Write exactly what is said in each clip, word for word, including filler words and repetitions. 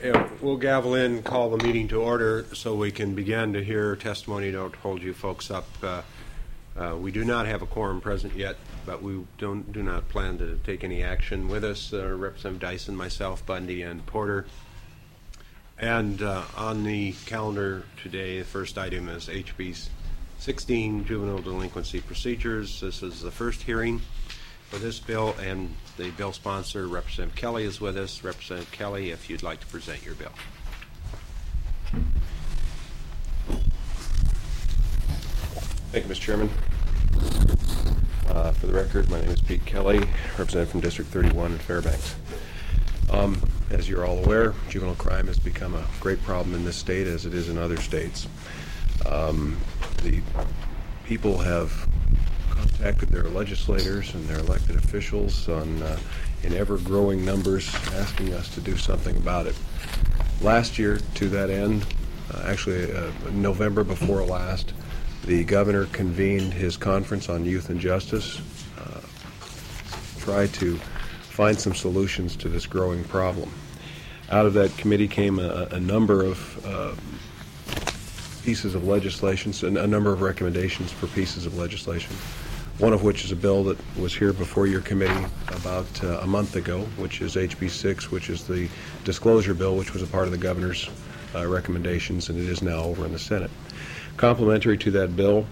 Yeah, we'll gavel in, call the meeting to order so we can begin to hear testimony. Don't hold you folks up. Uh, uh, we do not have a quorum present yet, but we don't do not plan to take any action. With us, uh, Representative Dyson, myself, Bundy, and Porter. And uh, on the calendar today, the first item is H B sixteen, Juvenile Delinquency Procedures. This is the first hearing for this bill, and the bill sponsor, Representative Kelly, is with us. Representative Kelly, if you'd like to present your bill. Thank you, Mister Chairman. Uh, for the record, my name is Pete Kelly, representative from District thirty-one in Fairbanks. Um, as you're all aware, juvenile crime has become a great problem in this state, as it is in other states. Um, the people have contacted their legislators and their elected officials on, uh, in ever-growing numbers, asking us to do something about it. Last year, to that end, uh, actually uh, November before last, the governor convened his conference on youth and justice, uh, tried to find some solutions to this growing problem. Out of that committee came a, a number of uh, pieces of legislation, and a number of recommendations for pieces of legislation, one of which is a bill that was here before your committee about uh, a month ago, which is H B six, which is the disclosure bill, which was a part of the governor's uh, recommendations, and it is now over in the Senate. Complementary to that bill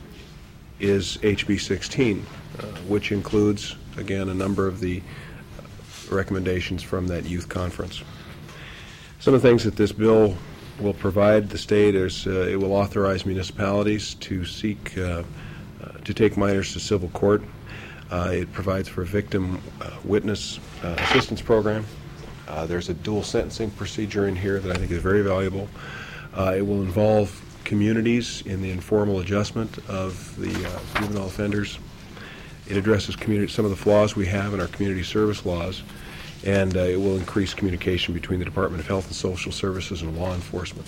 is H B sixteen, uh, which includes, again, a number of the recommendations from that youth conference. Some of the things that this bill will provide the state is uh, it will authorize municipalities to seek, uh, uh, to take minors to civil court. Uh, it provides for a victim uh, witness uh, assistance program. Uh, there's a dual sentencing procedure in here that I think is very valuable. Uh, it will involve communities in the informal adjustment of the uh, juvenile offenders. It addresses community, some of the flaws we have in our community service laws, and uh, it will increase communication between the Department of Health and Social Services and law enforcement.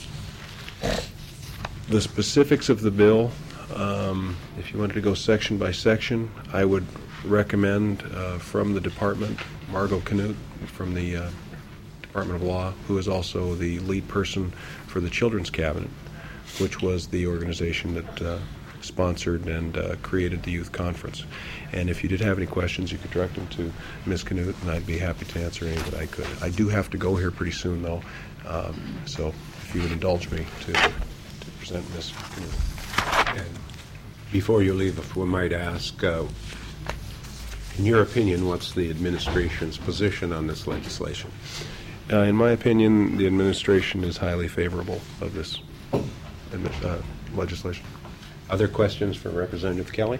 The specifics of the bill, um, if you wanted to go section by section, I would recommend uh, from the department, Margot Canute from the uh, Department of Law, who is also the lead person for the Children's Cabinet, which was the organization that uh, sponsored and uh, created the youth conference. And if you did have any questions, you could direct them to Miz Canute, and I'd be happy to answer any that I could. I do have to go here pretty soon, though, um, so if you would indulge me to, to present Miz Canute. And before you leave, if we might ask, uh, in your opinion, what's the administration's position on this legislation? Uh, in my opinion, the administration is highly favorable of this uh, legislation. Other questions for Representative Kelly?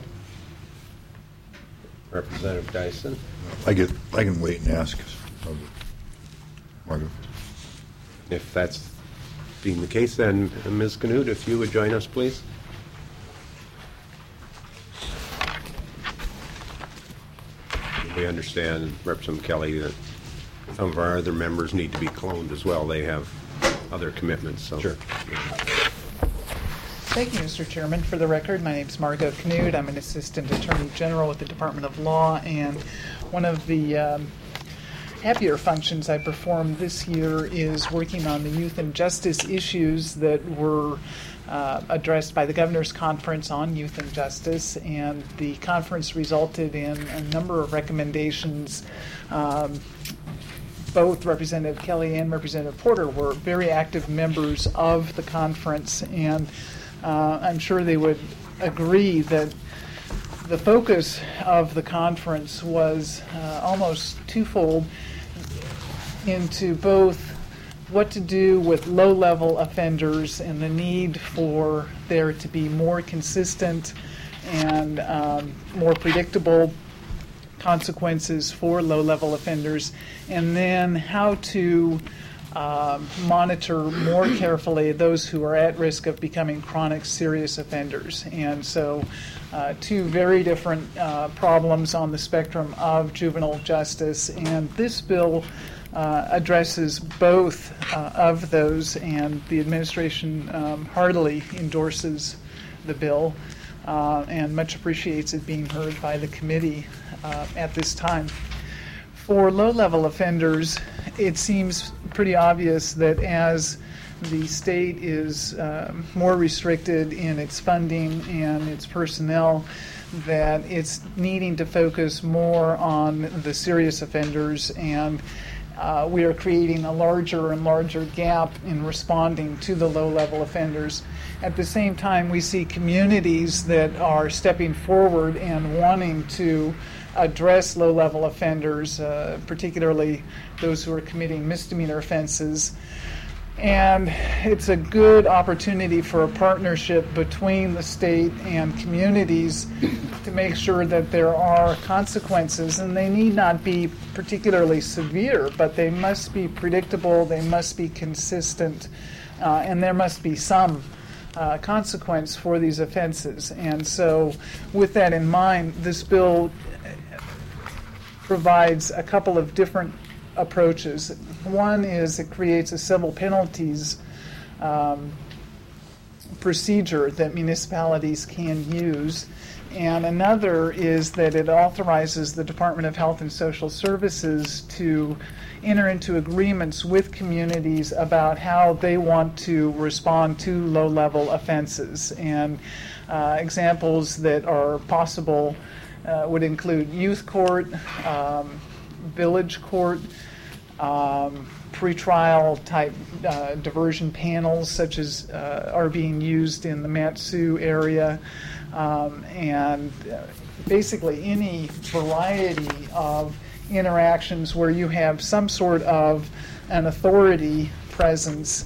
Representative Dyson? I get. I can wait and ask. Margaret. If that's being the case, then uh, Miz Canute, if you would join us, please. We understand, Representative Kelly, that some of our other members need to be cloned as well. They have other commitments. So. Sure. Thank you, Mister Chairman. For the record, my name is Margot Canute. I'm an Assistant Attorney General with the Department of Law, and one of the um, happier functions I performed this year is working on the youth and justice issues that were uh, addressed by the Governor's Conference on Youth and Justice, and the conference resulted in a number of recommendations. Um, both Representative Kelly and Representative Porter were very active members of the conference, and Uh, I'm sure they would agree that the focus of the conference was uh, almost twofold into both what to do with low-level offenders and the need for there to be more consistent and um, more predictable consequences for low-level offenders, and then how to Uh, monitor more carefully those who are at risk of becoming chronic serious offenders. And so uh, two very different uh, problems on the spectrum of juvenile justice, and this bill uh, addresses both uh, of those, and the administration um, heartily endorses the bill uh, and much appreciates it being heard by the committee uh, at this time. For low-level offenders, it seems pretty obvious that as the state is uh, more restricted in its funding and its personnel, that it's needing to focus more on the serious offenders, and uh, we are creating a larger and larger gap in responding to the low-level offenders. At the same time, we see communities that are stepping forward and wanting to address low-level offenders, uh, particularly those who are committing misdemeanor offenses. And it's a good opportunity for a partnership between the state and communities to make sure that there are consequences, and they need not be particularly severe, but they must be predictable, they must be consistent, uh, and there must be some uh, consequence for these offenses. And so with that in mind, this bill provides a couple of different approaches. One is it creates a civil penalties um, procedure that municipalities can use, and another is that it authorizes the Department of Health and Social Services to enter into agreements with communities about how they want to respond to low-level offenses. And uh, examples that are possible uh, would include youth court, um, village court, um, pretrial type uh, diversion panels, such as uh, are being used in the Mat-Su area, um, and uh, basically any variety of interactions where you have some sort of an authority presence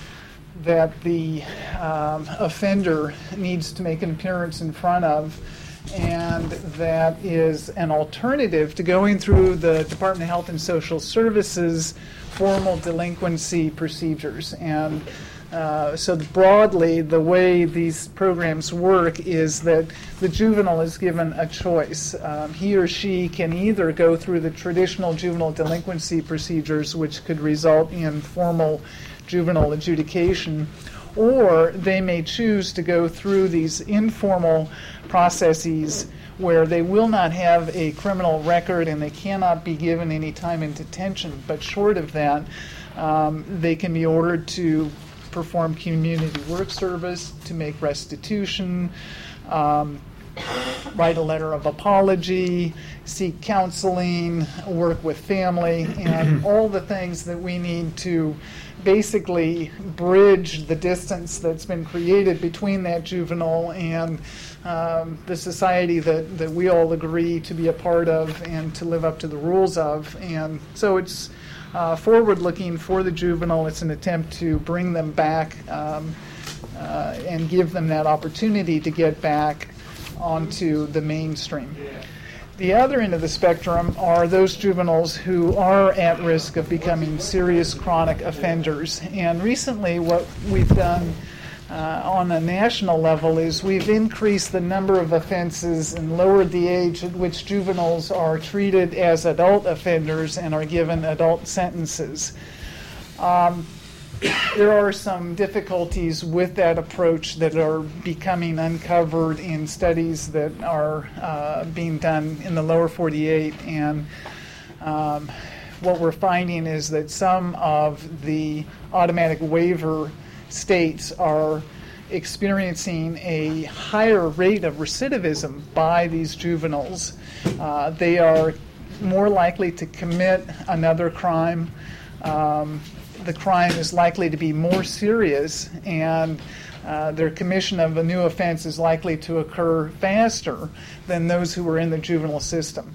that the um, offender needs to make an appearance in front of, and that is an alternative to going through the Department of Health and Social Services formal delinquency procedures. And uh, so broadly, the way these programs work is that the juvenile is given a choice. Um, he or she can either go through the traditional juvenile delinquency procedures, which could result in formal juvenile adjudication, or they may choose to go through these informal processes where they will not have a criminal record and they cannot be given any time in detention. But short of that, um, they can be ordered to perform community work service, to make restitution, um, write a letter of apology, seek counseling, work with family, and all the things that we need to basically bridge the distance that's been created between that juvenile and um, the society that, that we all agree to be a part of and to live up to the rules of. And so it's uh, forward-looking for the juvenile. It's an attempt to bring them back um, uh, and give them that opportunity to get back onto the mainstream. The other end of the spectrum are those juveniles who are at risk of becoming serious chronic offenders. And recently what we've done uh, on a national level is we've increased the number of offenses and lowered the age at which juveniles are treated as adult offenders and are given adult sentences. Um, There are some difficulties with that approach that are becoming uncovered in studies that are uh, being done in the lower forty-eight, and um, what we're finding is that some of the automatic waiver states are experiencing a higher rate of recidivism by these juveniles. Uh, they are more likely to commit another crime. Um, the crime is likely to be more serious, and uh, their commission of a new offense is likely to occur faster than those who are in the juvenile system.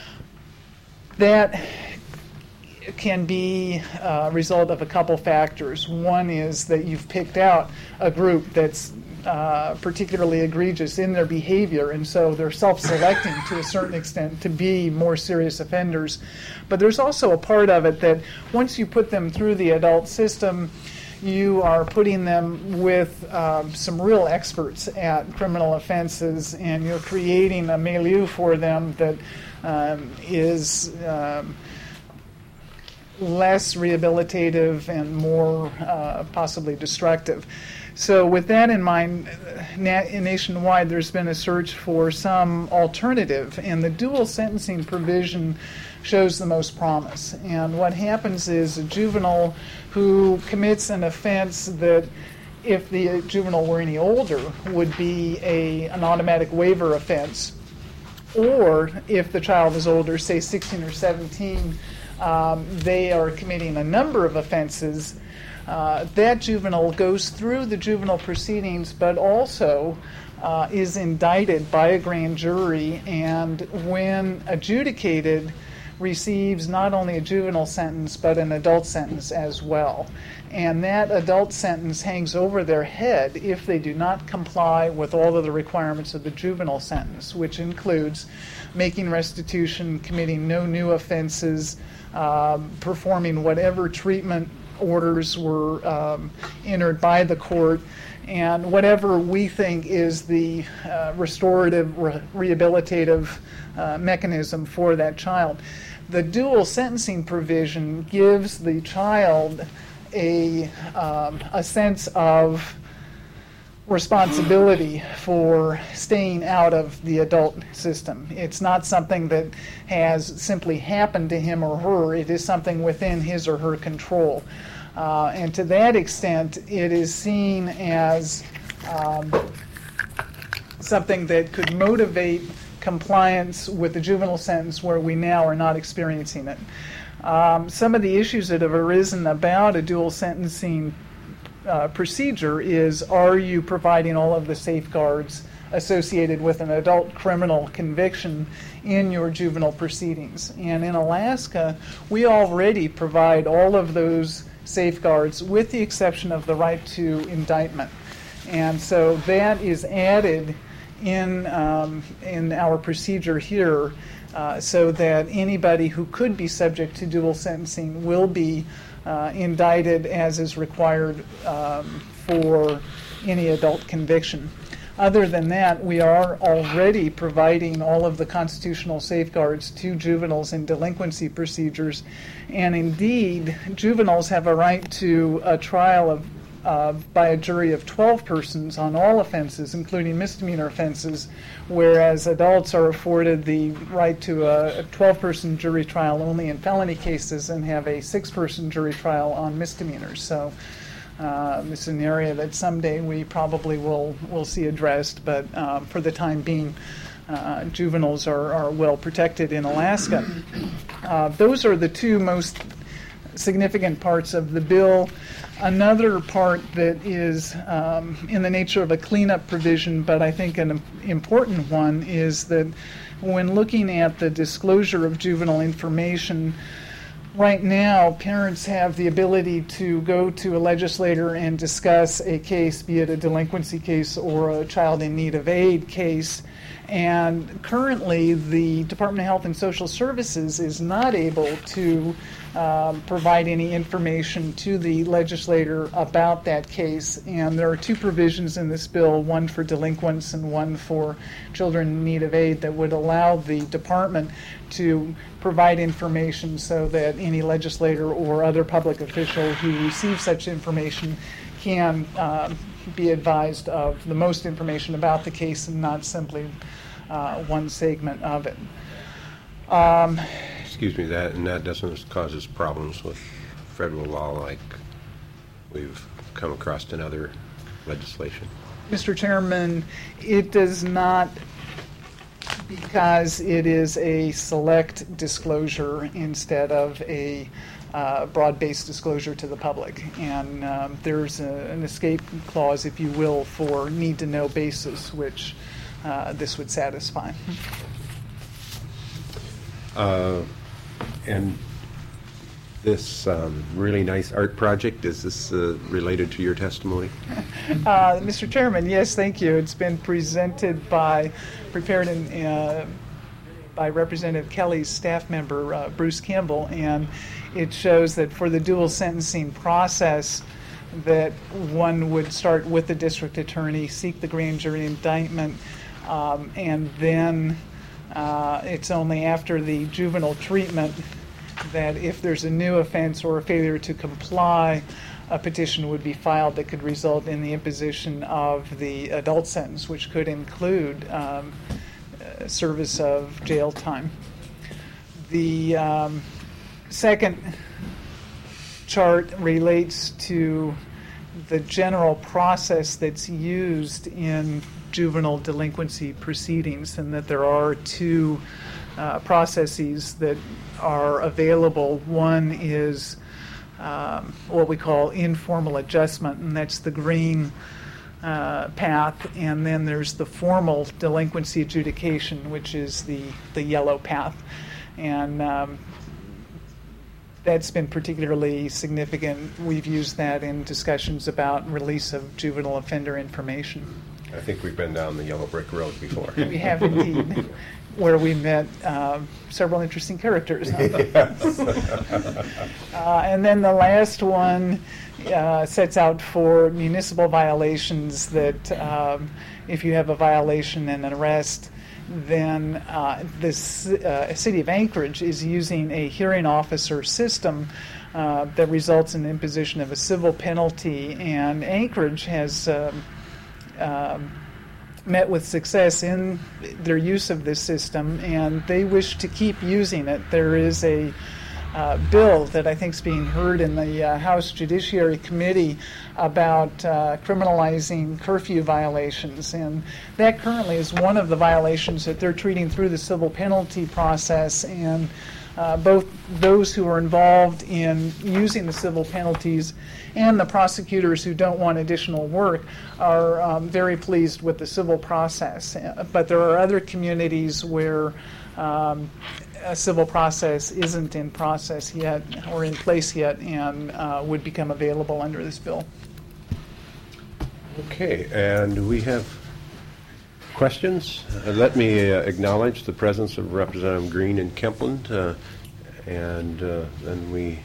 That can be a result of a couple factors. One is that you've picked out a group that's uh, particularly egregious in their behavior, and so they're self-selecting to a certain extent to be more serious offenders. But there's also a part of it that once you put them through the adult system, you are putting them with um, some real experts at criminal offenses, and you're creating a milieu for them that um, is um, less rehabilitative and more uh, possibly destructive. So with that in mind, na- nationwide there's been a search for some alternative, and the dual sentencing provision shows the most promise. And what happens is a juvenile who commits an offense that, if the juvenile were any older, would be a, an automatic waiver offense, or if the child is older, say sixteen or seventeen, um, they are committing a number of offenses. Uh, that juvenile goes through the juvenile proceedings, but also uh, is indicted by a grand jury, and when adjudicated, receives not only a juvenile sentence but an adult sentence as well. And that adult sentence hangs over their head if they do not comply with all of the requirements of the juvenile sentence, which includes making restitution, committing no new offenses, um, performing whatever treatment orders were um, entered by the court, and whatever we think is the uh, restorative, re- rehabilitative uh, mechanism for that child. The dual sentencing provision gives the child a, um, a sense of responsibility for staying out of the adult system. It's not something that has simply happened to him or her. It is something within his or her control. Uh, and to that extent, it is seen as um, something that could motivate compliance with the juvenile sentence where we now are not experiencing it. Um, some of the issues that have arisen about a dual sentencing uh, procedure is, are you providing all of the safeguards associated with an adult criminal conviction in your juvenile proceedings? And in Alaska, we already provide all of those safeguards with the exception of the right to indictment. And so that is added in um, in our procedure here, uh, so that anybody who could be subject to dual sentencing will be uh, indicted as is required um, for any adult conviction. Other than that, we are already providing all of the constitutional safeguards to juveniles in delinquency procedures, and indeed, juveniles have a right to a trial of Uh, by a jury of twelve persons on all offenses, including misdemeanor offenses, whereas adults are afforded the right to a twelve-person jury trial only in felony cases and have a six-person jury trial on misdemeanors. So uh, it's an area that someday we probably will, will see addressed, but uh, for the time being, uh, juveniles are, are well protected in Alaska. Uh, those are the two most significant parts of the bill. Another part that is um, in the nature of a cleanup provision, but I think an important one, is that when looking at the disclosure of juvenile information, right now parents have the ability to go to a legislator and discuss a case, be it a delinquency case or a child in need of aid case. And currently, the Department of Health and Social Services is not able to um, provide any information to the legislator about that case. And there are two provisions in this bill, one for delinquents and one for children in need of aid, that would allow the department to provide information so that any legislator or other public official who receives such information can uh, be advised of the most information about the case and not simply uh, one segment of it. Um, Excuse me, that and that doesn't cause us problems with federal law like we've come across in other legislation. Mister Chairman, it does not, because it is a select disclosure instead of a uh, broad-based disclosure to the public. And um, there's a, an escape clause, if you will, for need-to-know basis, which uh, this would satisfy. Uh, and this um, really nice art project, is this uh, related to your testimony? Uh, Mister Chairman, yes, thank you. It's been presented by, prepared in, uh, by Representative Kelly's staff member, uh, Bruce Campbell, and it shows that for the dual sentencing process, that one would start with the district attorney, seek the grand jury indictment, um, and then uh, it's only after the juvenile treatment that if there's a new offense or a failure to comply, a petition would be filed that could result in the imposition of the adult sentence, which could include um, uh, service of jail time. The um, second chart relates to the general process that's used in juvenile delinquency proceedings, and that there are two uh, processes that are available. One is um, what we call informal adjustment, and that's the green uh, path, and then there's the formal delinquency adjudication, which is the, the yellow path. And um, that's been particularly significant. We've used that in discussions about release of juvenile offender information. I think we've been down the yellow brick road before. We have indeed, where we met uh, several interesting characters. uh, and then the last one uh, sets out for municipal violations that um, if you have a violation and an arrest, then uh, the uh, city of Anchorage is using a hearing officer system uh, that results in the imposition of a civil penalty, and Anchorage has um, um, met with success in their use of this system, and they wish to keep using it. There is a uh, bill that I think is being heard in the uh, House Judiciary Committee about uh, criminalizing curfew violations, and that currently is one of the violations that they're treating through the civil penalty process, and uh, both those who are involved in using the civil penalties and the prosecutors who don't want additional work are um, very pleased with the civil process. But there are other communities where um, a civil process isn't in process yet or in place yet, and uh, would become available under this bill. Okay, and we have questions. Uh, let me uh, acknowledge the presence of Representative Green and Kempland, uh, and uh, then we,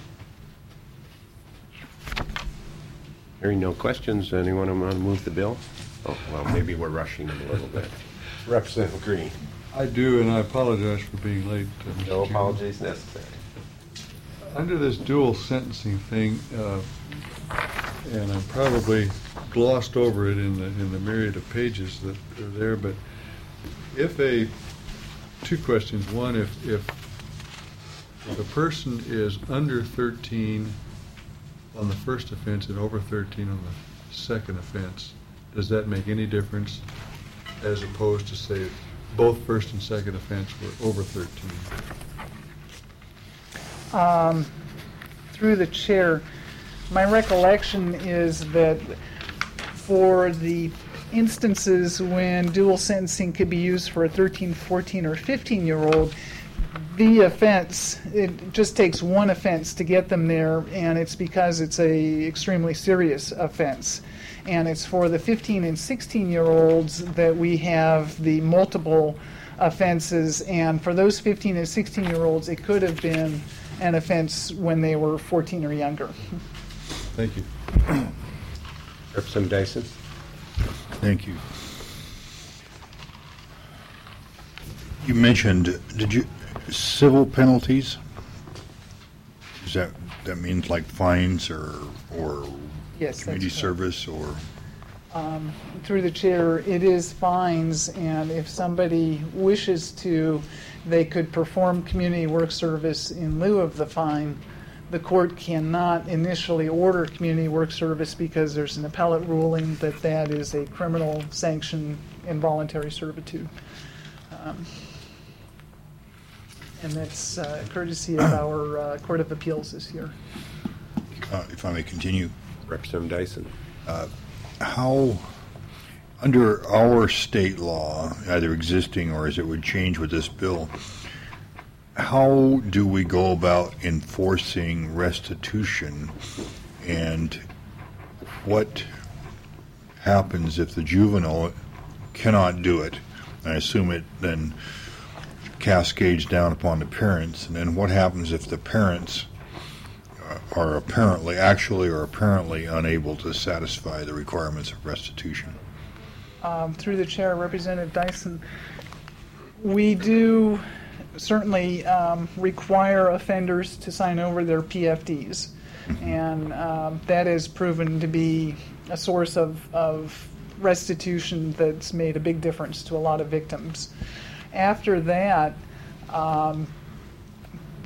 hearing no questions, anyone want to move the bill? Oh, well, maybe we're rushing them a little bit. Representative Green. I do, and I apologize for being late. uh, Mister No Chairman. apologies necessary. Under this dual sentencing thing, uh, and I probably glossed over it in the in the myriad of pages that are there, but if a two questions. One, if if if a person is under thirteen on the first offense and over thirteen on the second offense, does that make any difference as opposed to, say, both first and second offense were over thirteen? Um, through the chair, my recollection is that for the instances when dual sentencing could be used for a thirteen, fourteen, or fifteen-year-old, the offense, it just takes one offense to get them there, and it's because it's a extremely serious offense. And it's for the fifteen and sixteen-year-olds that we have the multiple offenses, and for those fifteen and sixteen-year-olds, it could have been an offense when they were fourteen or younger. Thank you. Representative Dyson. Thank you. You mentioned, did you, civil penalties? Is that, that means like fines or, or Yes, that's community correct. service or? Um, through the chair, it is fines, and if somebody wishes to, they could perform community work service in lieu of the fine. The court cannot initially order community work service because there's an appellate ruling that that is a criminal sanction, involuntary servitude. Um, and that's uh, courtesy of our uh, Court of Appeals this year. Uh, if I may continue, Representative Dyson. how, under our state law, either existing or as it would change with this bill, how do we go about enforcing restitution, and what happens if the juvenile cannot do it? I assume it then cascades down upon the parents, and then what happens if the parents are apparently, actually or apparently unable to satisfy the requirements of restitution? Um, through the chair, Representative Dyson, we do certainly um, require offenders to sign over their P F Ds, and um, that has proven to be a source of, of restitution that's made a big difference to a lot of victims. After that, um,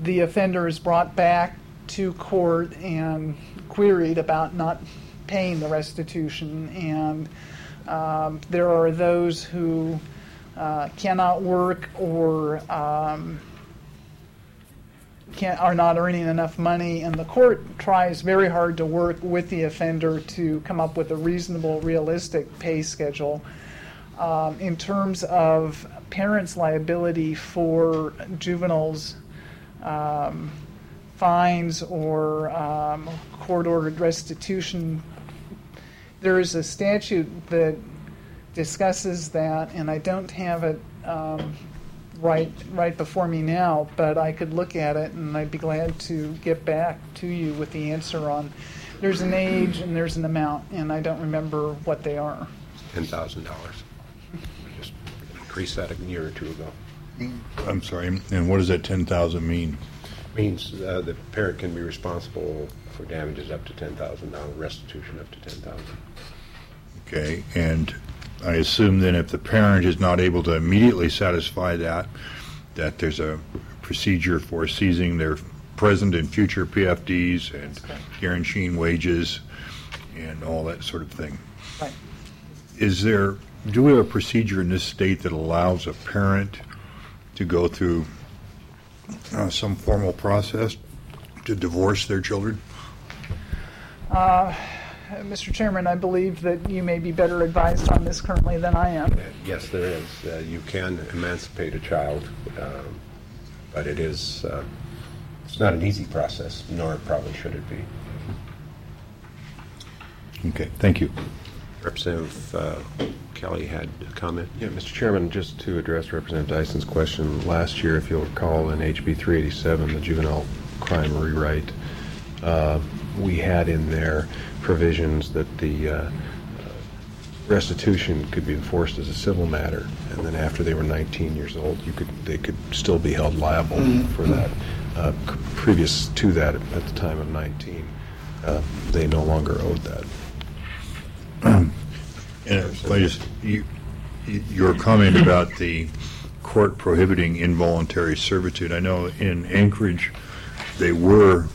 the offender is brought back to court and queried about not paying the restitution, and um, there are those who uh, cannot work or um, Can't, are not earning enough money, and the court tries very hard to work with the offender to come up with a reasonable, realistic pay schedule. Um, in terms of parents' liability for juveniles' um, fines or um, court-ordered restitution, there is a statute that discusses that, and I don't have it um, right right before me now, but I could look at it and I'd be glad to get back to you with the answer on. There's an age and there's an amount, and I don't remember what they are. ten thousand dollars. Just increased that a year or two ago. I'm sorry, and what does that ten thousand mean? Means uh, the parent can be responsible for damages up to ten thousand dollars, restitution up to ten thousand dollars. Okay, and I assume then if the parent is not able to immediately satisfy that, that there's a procedure for seizing their present and future P F Ds and guaranteeing wages and all that sort of thing. Right. Is there, do we have a procedure in this state that allows a parent to go through uh, some formal process to divorce their children? Uh, Mister Chairman, I believe that you may be better advised on this currently than I am. Yes, there is. Uh, you can emancipate a child, um, but it is uh, it's not an easy process, nor probably should it be. Okay, thank you. Representative uh, Kelly had a comment. Yeah, Mister Chairman, just to address Representative Dyson's question, last year, if you'll recall, in H B three eighty-seven, the juvenile crime rewrite, uh, we had in there provisions that the uh, restitution could be enforced as a civil matter, and then after they were nineteen years old, you could they could still be held liable for that. Uh, c- previous to that, at the time of nineteen, uh, they no longer owed that. And I just, you, your comment about the court prohibiting involuntary servitude, I know in Anchorage, they were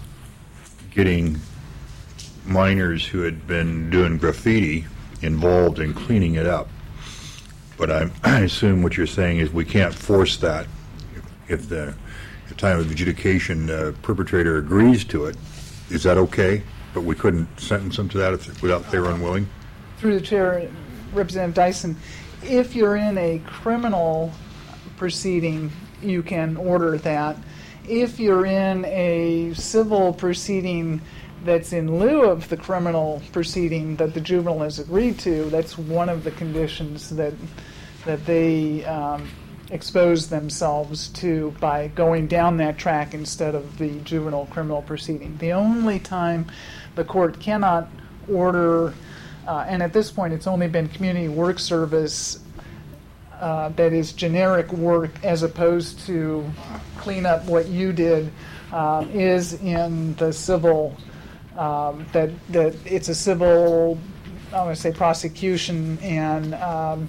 getting minors who had been doing graffiti involved in cleaning it up. But I, I assume what you're saying is we can't force that. If, if the at the time of adjudication uh, perpetrator agrees to it, is that okay? But we couldn't sentence them to that if, without they were unwilling? Through the chair, Representative Dyson, if you're in a criminal proceeding, you can order that. If you're in a civil proceeding that's in lieu of the criminal proceeding that the juvenile has agreed to, that's one of the conditions that that they um, expose themselves to by going down that track instead of the juvenile criminal proceeding. The only time the court cannot order, uh, and at this point it's only been community work service uh, that is generic work as opposed to clean up what you did, uh, is in the civil, um, that, that it's a civil, I want to say prosecution, and um,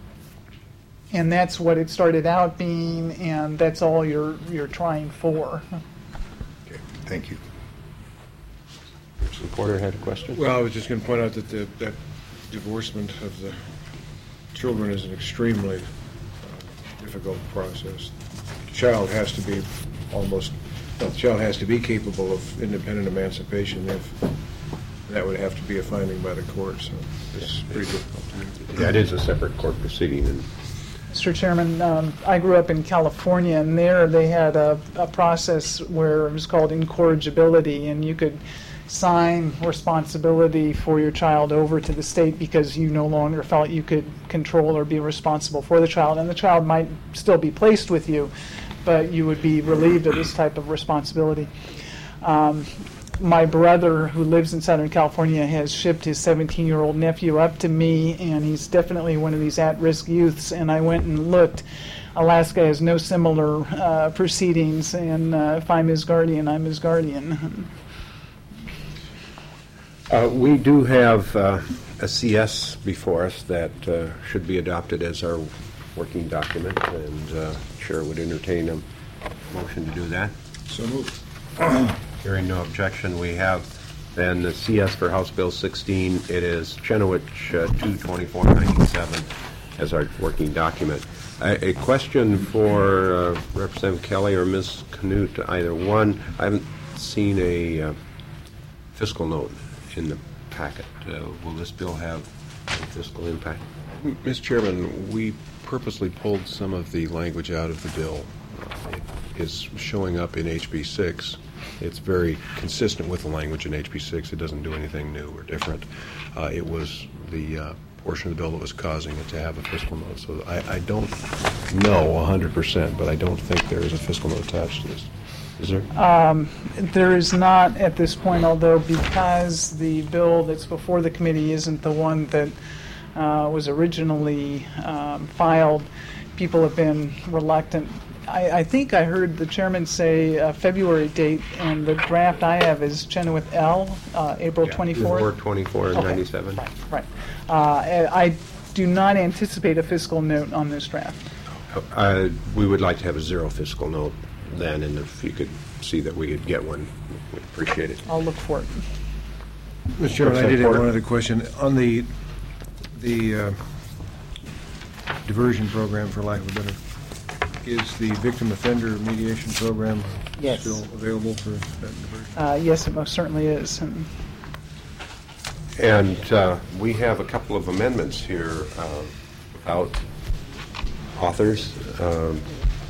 and that's what it started out being, and that's all you're you're trying for. Okay, thank you. Mister Porter had a question? Well, I was just going to point out that the, that divorcement of the children is an extremely uh, difficult process. The child has to be almost, well, the child has to be capable of independent emancipation. If that would have to be a finding by the court, so it's pretty difficult. That is a separate court proceeding, and Mister Chairman, um, I grew up in California, and there they had a, a process where it was called incorrigibility, and you could sign responsibility for your child over to the state because you no longer felt you could control or be responsible for the child, and the child might still be placed with you, but you would be relieved of this type of responsibility. Um, my brother, who lives in Southern California, has shipped his seventeen-year-old nephew up to me, and he's definitely one of these at-risk youths, and I went and looked. Alaska has no similar uh, proceedings, and uh, if I'm his guardian, I'm his guardian. Uh, we do have uh, a C S before us that uh, should be adopted as our working document, and uh, Chair would entertain a motion to do that. So moved. Hearing no objection, we have then the C S for House Bill sixteen. It is Chenowich uh, two twenty-four ninety-seven as our working document. A, a question for uh, Representative Kelly or Miz Knut, either one. I haven't seen a uh, fiscal note in the packet. Uh, will this bill have a fiscal impact? Mister Chairman, we purposely pulled some of the language out of the bill. Uh, It is showing up in H B six. It's very consistent with the language in H B six. It doesn't do anything new or different. Uh, it was the uh, portion of the bill that was causing it to have a fiscal note. So I, I don't know one hundred percent, but I don't think there is a fiscal note attached to this. Is there? Um, There is not at this point, although because the bill that's before the committee isn't the one that uh, was originally um, filed, people have been reluctant. I, I think I heard the chairman say uh, February date, and the draft I have is Chenoweth L, uh, April twenty-fourth. four twenty-four ninety-seven. Right, right. Uh, I do not anticipate a fiscal note on this draft. Uh, we would like to have a zero fiscal note then, and if you could see that we could get one, we'd appreciate it. I'll look for it. Mister Chairman, I did have Porter. one other question. On the, the uh, diversion program, for lack of a better, is the victim offender mediation program Yes. still available for that diversion? Uh, Yes, it most certainly is. And And uh, we have a couple of amendments here uh, without authors. Um,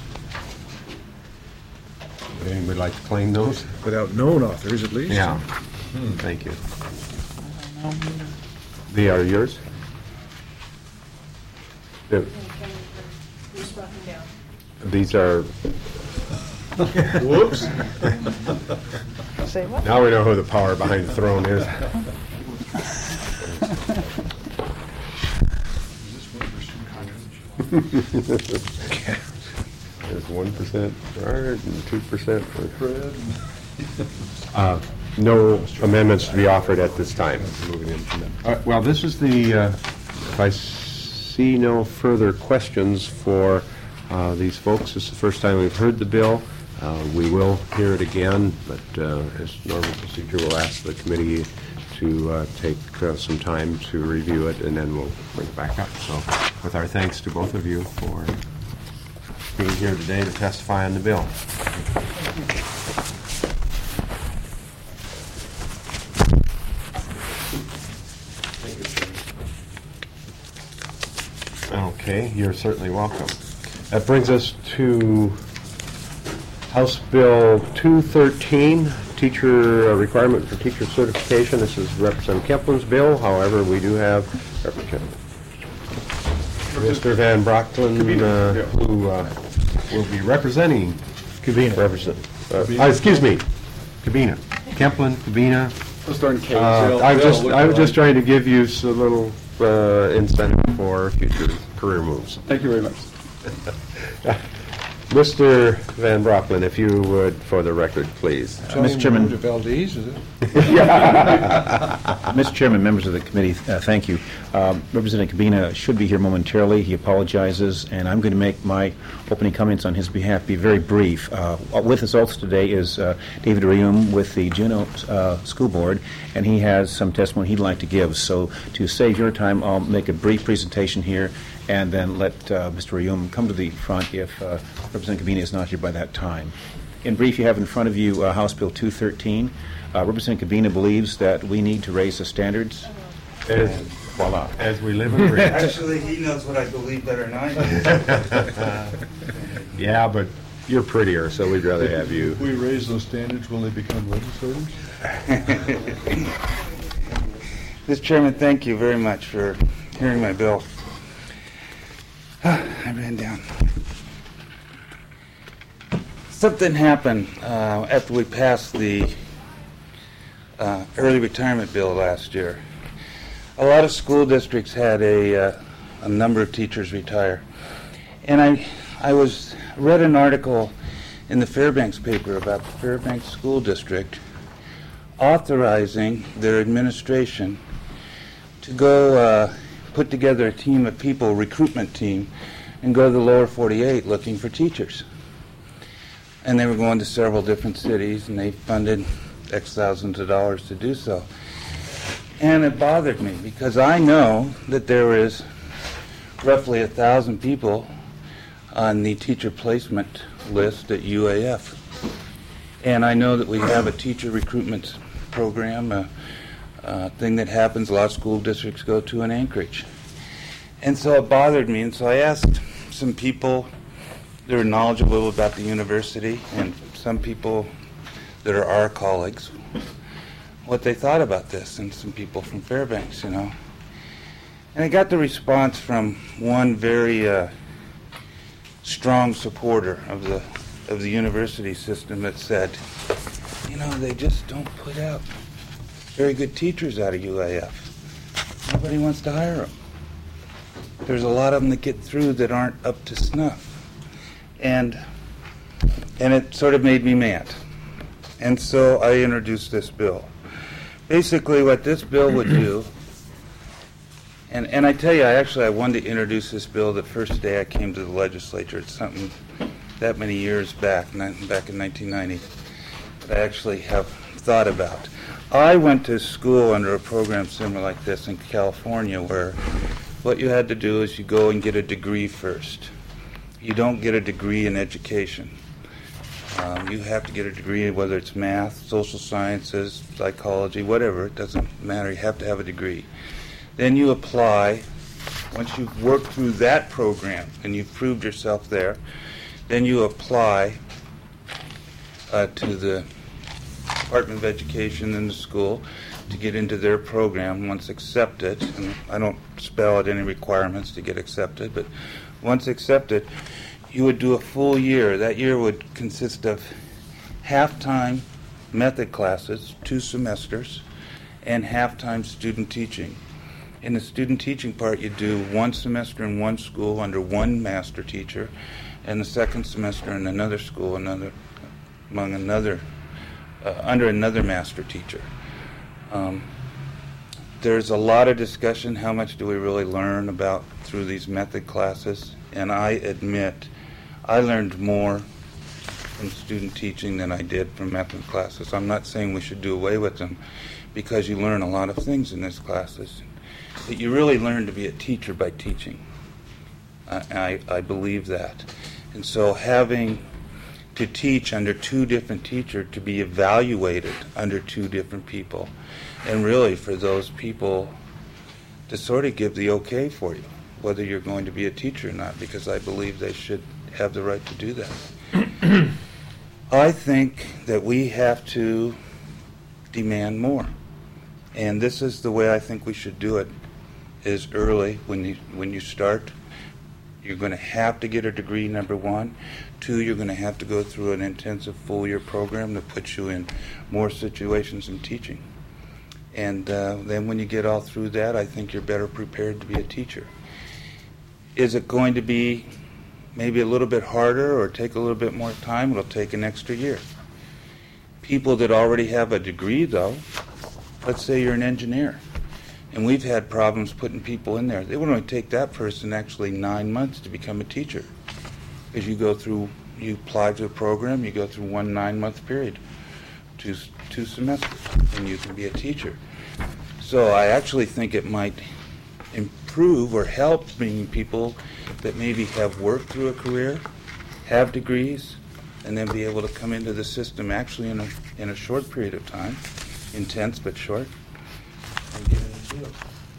Would anybody like to claim those? Without known authors, at least? Yeah. Thank you. They are yours? They're- These are, Whoops. Say what? now we know who the power behind the throne is. There's one percent for Art and two percent for Fred. Uh, No amendments to be offered at this time. Moving into them. Uh, Well, this is the, uh, if I see no further questions for uh, these folks, this is the first time we've heard the bill. Uh, We will hear it again, but uh, as normal procedure, we'll ask the committee to uh, take uh, some time to review it, and then we'll bring it back up. So with our thanks to both of you for being here today to testify on the bill. Okay, you're certainly welcome. That brings us to House Bill two thirteen, teacher uh, requirement for teacher certification. This is Representative Kemplin's bill. However, we do have Representative Mister Van Brocklin, uh, who uh, will be representing Cabina. Represent, uh, uh, excuse me, Cabina. Kemplin, Cabina. Let's start in K. Uh, I was just, I was just trying to give you a little uh, incentive for future career moves. Thank you very much. Mister Van Brocklin, if you would, for the record, please. Mister Chairman. Of L Ds, is it? Mister Chairman, members of the committee, uh, thank you. Um, Representative Cabina should be here momentarily. He apologizes, and I'm going to make my opening comments on his behalf be very brief. Uh, with us also today is uh, David Reum with the Juneau uh, School Board, and he has some testimony he'd like to give. So to save your time, I'll make a brief presentation here, and then let uh, Mister Reum come to the front if uh, Representative Cabina is not here by that time. In brief, you have in front of you uh, House Bill two thirteen. Uh, Representative Cabina believes that we need to raise the standards. As, voila, as we live and breathe. Actually, he knows what I believe better than I do. Yeah, but you're prettier, so we'd rather have you. If we raise those standards, will they become legislators? Mister Chairman, thank you very much for hearing my bill. I ran down. Something happened uh, after we passed the uh, early retirement bill last year. A lot of school districts had a, uh, a number of teachers retire. And I, I was read an article in the Fairbanks paper about the Fairbanks School District authorizing their administration to go uh, put together a team of people, recruitment team, and go to the lower forty-eight looking for teachers. and they were going to several different cities, and they funded X thousands of dollars to do so. And it bothered me because I know that there is roughly a thousand people on the teacher placement list at U A F. And I know that we have a teacher recruitment program, a, a thing that happens a lot of school districts go to in Anchorage. And so it bothered me, and so I asked some people that are knowledgeable about the university and some people that are our colleagues what they thought about this, and some people from Fairbanks, you know. And I got the response from one very uh, strong supporter of the of the university system that said, you know, they just don't put out very good teachers out of U A F. Nobody wants to hire them. There's a lot of them that get through that aren't up to snuff. And and it sort of made me mad. And so I introduced this bill. Basically what this bill would do, and, and I tell you, I actually I wanted to introduce this bill the first day I came to the legislature. It's something that many years back, back in nineteen ninety, that I actually have thought about. I went to school under a program similar like this in California where what you had to do is you go and get a degree first. You don't get a degree in education. Um, you have to get a degree, whether it's math, social sciences, psychology, whatever. It doesn't matter. You have to have a degree. Then you apply. Once you've worked through that program and you've proved yourself there, then you apply uh, to the Department of Education in the school to get into their program. Once accepted, and I don't spell out any requirements to get accepted, but once accepted, you would do a full year. That year would consist of half-time method classes, two semesters, and half-time student teaching. In the student teaching part, you do one semester in one school under one master teacher, and the second semester in another school, another among another uh, under another master teacher. Um, there's a lot of discussion. How much do we really learn about through these method classes? And I admit, I learned more from student teaching than I did from method classes. I'm not saying we should do away with them, because you learn a lot of things in these classes. But you really learn to be a teacher by teaching. I, I, I believe that. And so having to teach under two different teachers, to be evaluated under two different people, and really for those people to sort of give the okay for you, whether you're going to be a teacher or not, because I believe they should have the right to do that. I think that we have to demand more. And this is the way I think we should do it, is early when you when you start. You're going to have to get a degree, number one. Two, you're going to have to go through an intensive full-year program that puts you in more situations in teaching. And uh, then when you get all through that, I think you're better prepared to be a teacher. Is it going to be maybe a little bit harder or take a little bit more time? It'll take an extra year. People that already have a degree, though, let's say you're an engineer, and we've had problems putting people in there. It would only take that person actually nine months to become a teacher, because you go through, you apply to a program, you go through one nine-month period, two, two semesters, and you can be a teacher. So I actually think it might improve or help bringing people that maybe have worked through a career, have degrees, and then be able to come into the system actually in a in a short period of time, intense but short, and get in the field.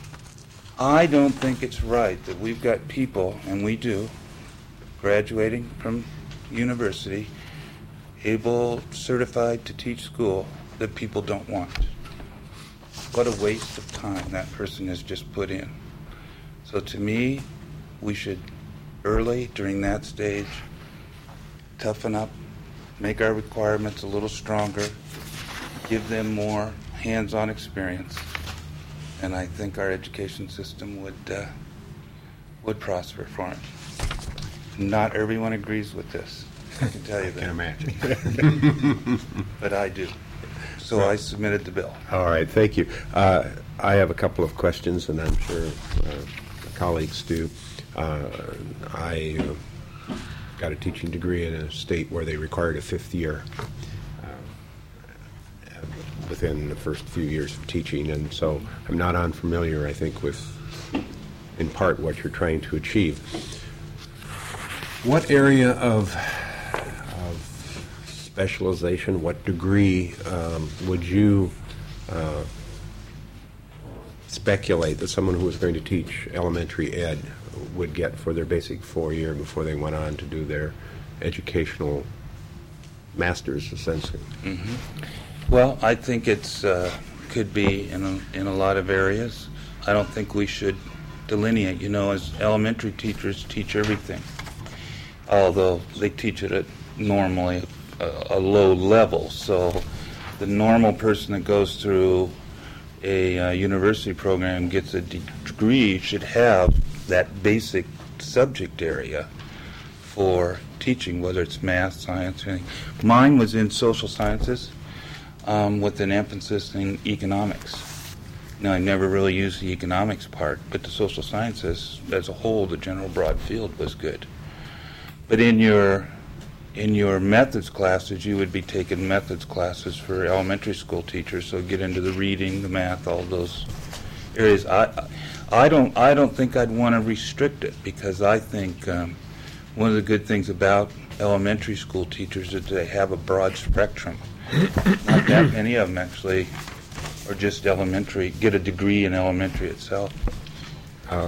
I don't think it's right that we've got people, and we do, graduating from university, able, certified to teach school, that people don't want. What a waste of time that person has just put in. So to me, we should early, during that stage, toughen up, make our requirements a little stronger, give them more hands-on experience, and I think our education system would uh, would prosper for it. Not everyone agrees with this, I can tell you that. I can imagine. But I do. So I submitted the bill. All right, thank you. Uh, I have a couple of questions, and I'm sure uh, colleagues do. Uh, I uh, got a teaching degree in a state where they required a fifth year uh, within the first few years of teaching, and so I'm not unfamiliar, I think, with, in part, what you're trying to achieve. What area of, of specialization, what degree um, would you uh, speculate that someone who was going to teach elementary ed would get for their basic four-year before they went on to do their educational master's, essentially? Mm-hmm. Well, I think it's uh, could be in a, in a lot of areas. I don't think we should delineate. You know, as elementary teachers teach everything, although they teach it at normally a, a low level. So the normal person that goes through a uh, university program and gets a de- degree should have that basic subject area for teaching, whether it's math, science, or anything. Mine was in social sciences um, with an emphasis in economics. Now, I never really used the economics part, but the social sciences as a whole, the general broad field, was good. But in your in your methods classes, you would be taking methods classes for elementary school teachers, so get into the reading, the math, all those areas. I I don't I don't think I'd want to restrict it, because I think um, one of the good things about elementary school teachers is they have a broad spectrum. Not that many of them actually are just elementary, get a degree in elementary itself. Uh,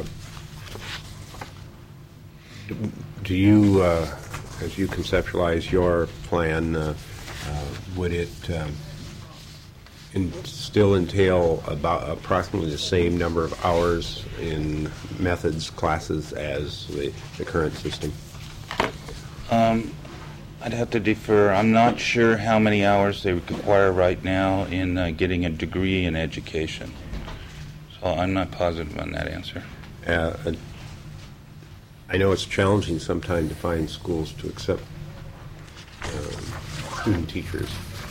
do you, uh, as you conceptualize your plan, uh, uh, would it um, in still entail about approximately the same number of hours in methods classes as the, the current system? Um, I'd have to defer. I'm not sure how many hours they require right now in uh, getting a degree in education. So I'm not positive on that answer. Uh, I know it's challenging sometimes to find schools to accept um, student teachers.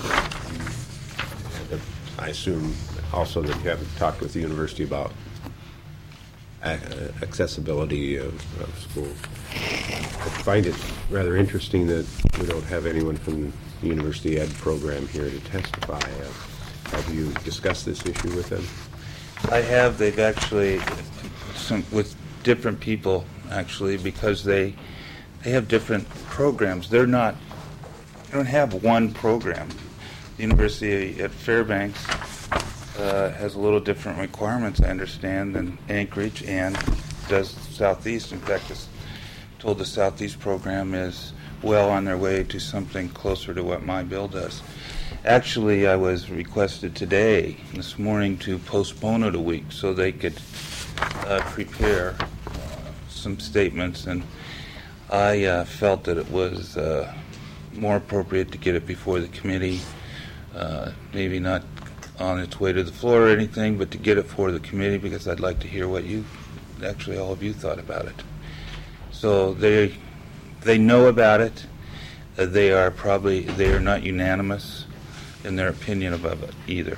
And I assume also that you haven't talked with the university about uh, accessibility of, of schools. I find it rather interesting that we don't have anyone from the University Ed program here to testify. Uh, have you discussed this issue with them? I have. They've actually, some, with different people, actually, because they they have different programs. They're not, they don't have one program. The University at Fairbanks uh, has a little different requirements, I understand, than Anchorage, and does Southeast. In fact, it's told the Southeast program is well on their way to something closer to what my bill does. Actually, I was requested today, this morning, to postpone it a week so they could uh, prepare uh, some statements, and I uh, felt that it was uh, more appropriate to get it before the committee, uh, maybe not on its way to the floor or anything, but to get it for the committee, because I'd like to hear what you, actually all of you, thought about it. So they they know about it. Uh, they are probably, they are not unanimous in their opinion about it either.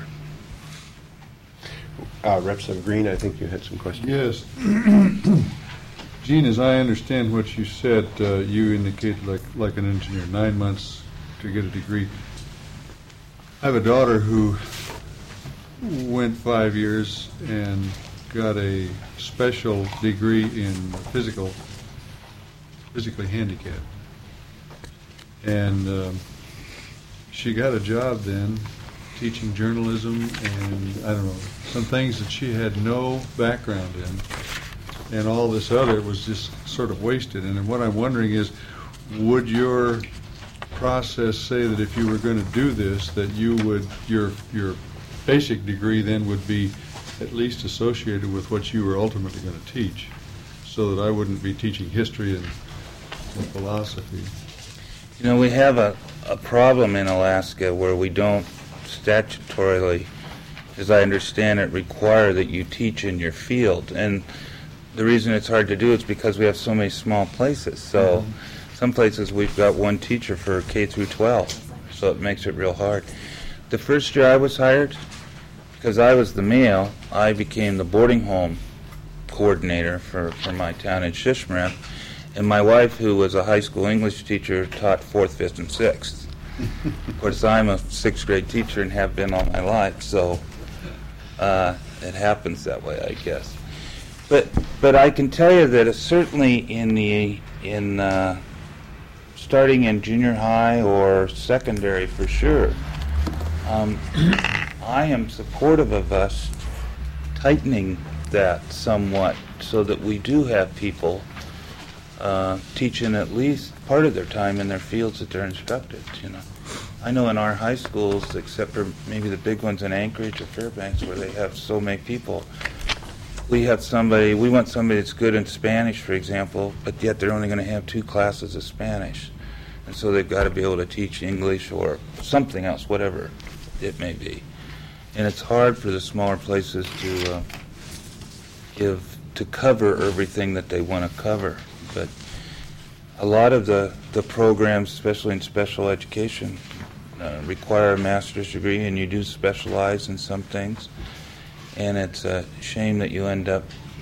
Uh, Representative Green, I think you had some questions. Yes. Gene, as I understand what you said, uh, you indicated like, like an engineer, nine months to get a degree. I have a daughter who went five years and got a special degree in physical, physically handicapped. And um, she got a job then teaching journalism and, I don't know, some things that she had no background in. And all this other was just sort of wasted. And what I'm wondering is, would your process say that if you were going to do this, that you would, your your basic degree then would be at least associated with what you were ultimately going to teach, so that I wouldn't be teaching history and, and philosophy? You know, we have a, a problem in Alaska where we don't statutorily, as I understand it, require that you teach in your field. And the reason it's hard to do is because we have so many small places. So mm-hmm. some places we've got one teacher for K through twelve, so it makes it real hard. The first year I was hired, because I was the male, I became the boarding home coordinator for, for my town in Shishmaref. And my wife, who was a high school English teacher, taught fourth, fifth, and sixth. Of course, I'm a sixth grade teacher and have been all my life, so uh, it happens that way, I guess. But but I can tell you that it's certainly in the in uh, starting in junior high or secondary for sure. Um, I am supportive of us tightening that somewhat so that we do have people uh, teaching at least part of their time in their fields that they're instructed. You know, I know in our high schools, except for maybe the big ones in Anchorage or Fairbanks, where they have so many people, we have somebody. We want somebody that's good in Spanish, for example, but yet they're only going to have two classes of Spanish, and so they've got to be able to teach English or something else, whatever it may be. And it's hard for the smaller places to uh, give to cover everything that they want to cover. But a lot of the, the programs, especially in special education, uh, require a master's degree, and you do specialize in some things. And it's a shame that you end up,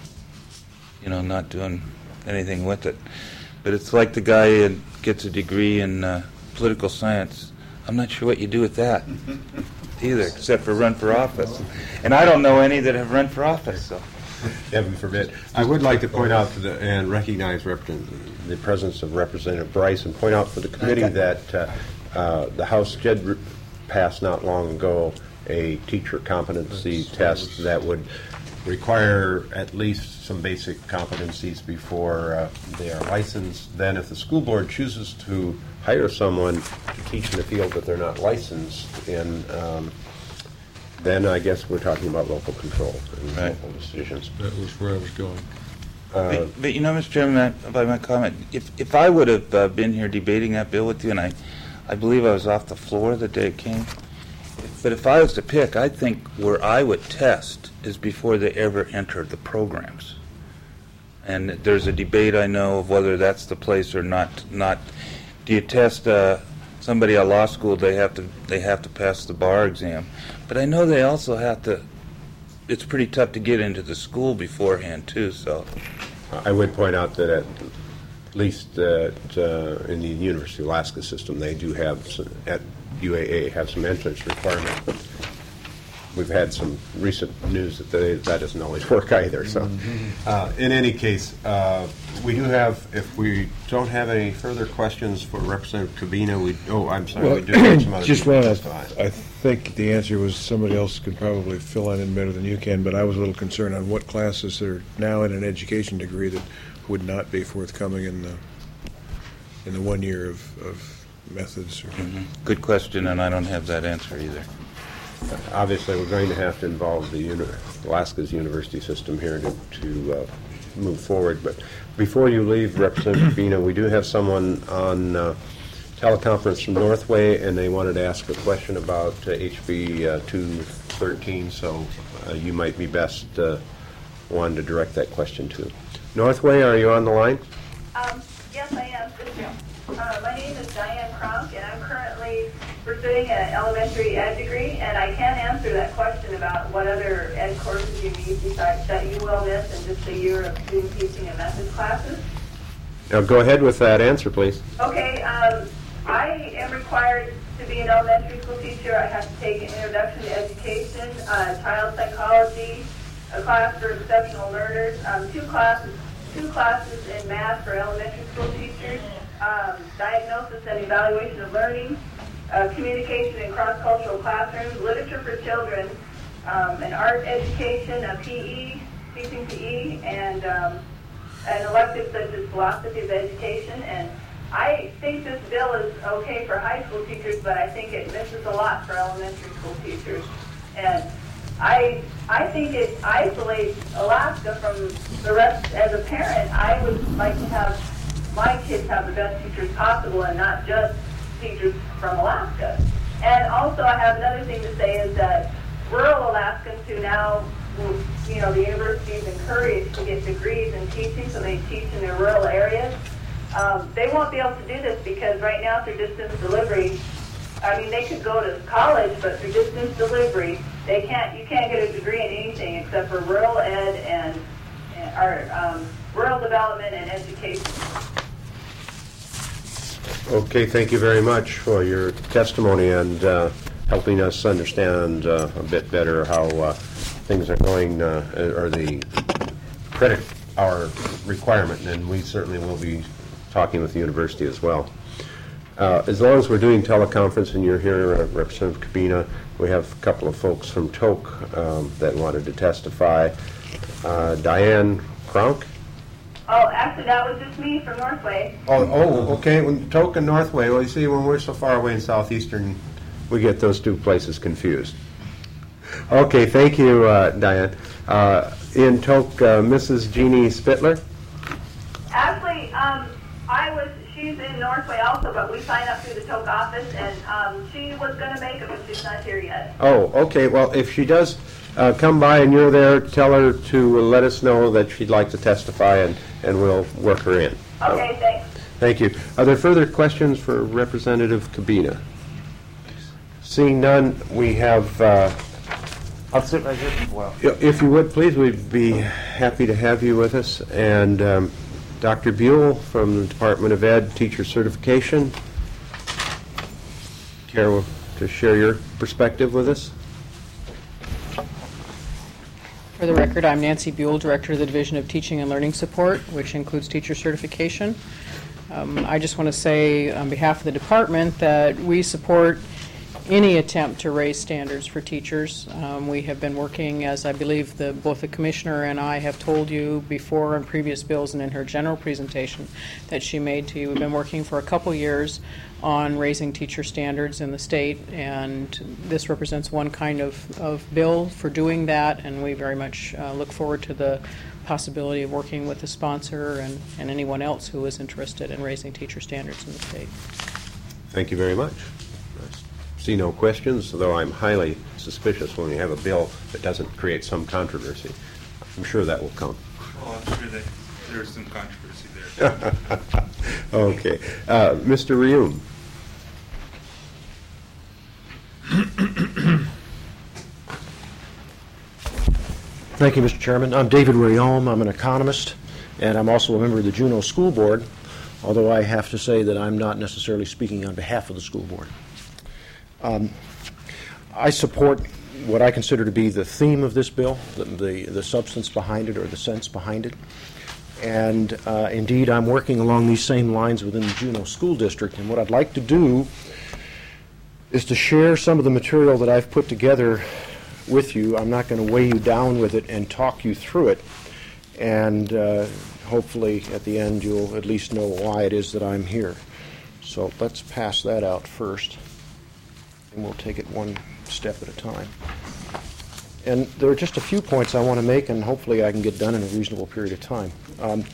you know, not doing anything with it. But it's like the guy who gets a degree in uh, political science. I'm not sure what you do with that either, except for run for office. And I don't know any that have run for office, so. Heaven forbid. I would like to point out to the, and recognize represent, the presence of Representative Bryce, and point out for the committee that uh, uh, the House did re- pass not long ago a teacher competency test that would require at least some basic competencies before uh, they are licensed. Then if the school board chooses to hire someone to teach in a field that they're not licensed in, um, then I guess we're talking about local control and Right. local decisions. That was where I was going. Uh, But, but you know, Mister Chairman, I- by my comment, if if I would have uh, been here debating that bill with you, and I, I believe I was off the floor the day it came, but if I was to pick, I think where I would test is before they ever enter the programs. And there's a debate, I know, of whether that's the place or not. Not, do you test uh, somebody at law school? They have to they have to pass the bar exam, but I know they also have to. It's pretty tough to get into the school beforehand too. So, I would point out that at least at, uh, in the University of Alaska system, they do have, some, at U A A, have some entrance requirements, but we've had some recent news that they, that doesn't always work either. So, uh, in any case, uh, we do have, if we don't have any further questions for Representative Cabina, we, oh, I'm sorry, Well, we do have some other just people want testify. to, I think the answer was somebody else could probably fill that in better than you can, but I was a little concerned on what classes are now in an education degree that would not be forthcoming in the, in the one year of, of methods. Or, good question, and I don't have that answer either. Obviously, we're going to have to involve the uni- Alaska's university system here to, to uh, move forward. But before you leave, Representative Bina, we do have someone on uh, teleconference from Northway, and they wanted to ask a question about uh, H B uh, two thirteen, so uh, you might be best uh, one to direct that question to. Northway, are you on the line? Um, yes, I am. Uh, my name is Diane Kronk, and I'm currently pursuing an elementary ed degree, and I can answer that question about what other ed courses you need besides that you will miss and just a year of student teaching and methods classes. Now, go ahead with that answer, please. Okay, um, I am required to be an elementary school teacher. I have to take an introduction to education, uh, child psychology, a class for exceptional learners, um, two classes, two classes in math for elementary school teachers, um, diagnosis and evaluation of learning, uh, communication in cross-cultural classrooms, literature for children, um, an art education, a P E, teaching P E, and um, an elective such as philosophy of education. And I think this bill is okay for high school teachers, but I think it misses a lot for elementary school teachers. And I I think it isolates Alaska from the rest. As a parent, I would like to have my kids have the best teachers possible and not just teachers from Alaska. And also I have another thing to say is that rural Alaskans who now, will, you know, the university is encouraged to get degrees in teaching, so they teach in their rural areas. Um, they won't be able to do this because right now through distance delivery, I mean, they could go to college, but through distance delivery, they can't. You can't get a degree in anything except for rural ed and, and or um, rural development and education. Okay, thank you very much for your testimony and uh, helping us understand uh, a bit better how uh, things are going, uh, or the credit hour requirement, and we certainly will be talking with the university as well. Uh, as long as we're doing teleconference and you're here, uh, Representative Cabina, we have a couple of folks from Tok um, that wanted to testify. Uh, Diane Kronk? Oh, actually, that was just me from Northway. Oh, oh, okay. When Tok and Northway, well, you see, when we're so far away in southeastern, we get those two places confused. Okay, thank you, uh, Diane. Uh, in Tok, uh, Missus Jeannie Spittler? Actually, um, I was, she's in Northway also, but we signed up through the Tok office, and um, she was going to make it, but she's not here yet. Oh, okay. Well, if she does uh, come by and you're there, tell her to let us know that she'd like to testify, and, and we'll work her in. Okay, so, thanks. Thank you. Are there further questions for Representative Cabina? Seeing none, we have... Uh, I'll sit right here as well. If you would, please, we'd be happy to have you with us. And um, Doctor Buell from the Department of Ed, Teacher Certification. Care to share your perspective with us? For the record, I'm Nancy Buell, Director of the Division of Teaching and Learning Support, which includes teacher certification. Um, I just want to say on behalf of the department that we support any attempt to raise standards for teachers. Um, we have been working, as I believe the, both the Commissioner and I have told you before on previous bills and in her general presentation that she made to you, we've been working for a couple years on raising teacher standards in the state, and this represents one kind of, of bill for doing that, and we very much uh, look forward to the possibility of working with the sponsor and, and anyone else who is interested in raising teacher standards in the state. Thank you very much. See no questions, though I'm highly suspicious when we have a bill that doesn't create some controversy. I'm sure that will come. Oh, I'm sure that there's some controversy there. Okay. Uh, Mister Reum. Thank you, Mister Chairman. I'm David Reum. I'm an economist, and I'm also a member of the Juneau School Board, although I have to say that I'm not necessarily speaking on behalf of the school board. Um, I support what I consider to be the theme of this bill, the, the, the substance behind it or the sense behind it. And uh, indeed, I'm working along these same lines within the Juneau School District. And what I'd like to do is to share some of the material that I've put together with you. I'm not going to weigh you down with it and talk you through it. And uh, hopefully, at the end, you'll at least know why it is that I'm here. So let's pass that out first. And we'll take it one step at a time. And there are just a few points I want to make, and hopefully I can get done in a reasonable period of time. Um,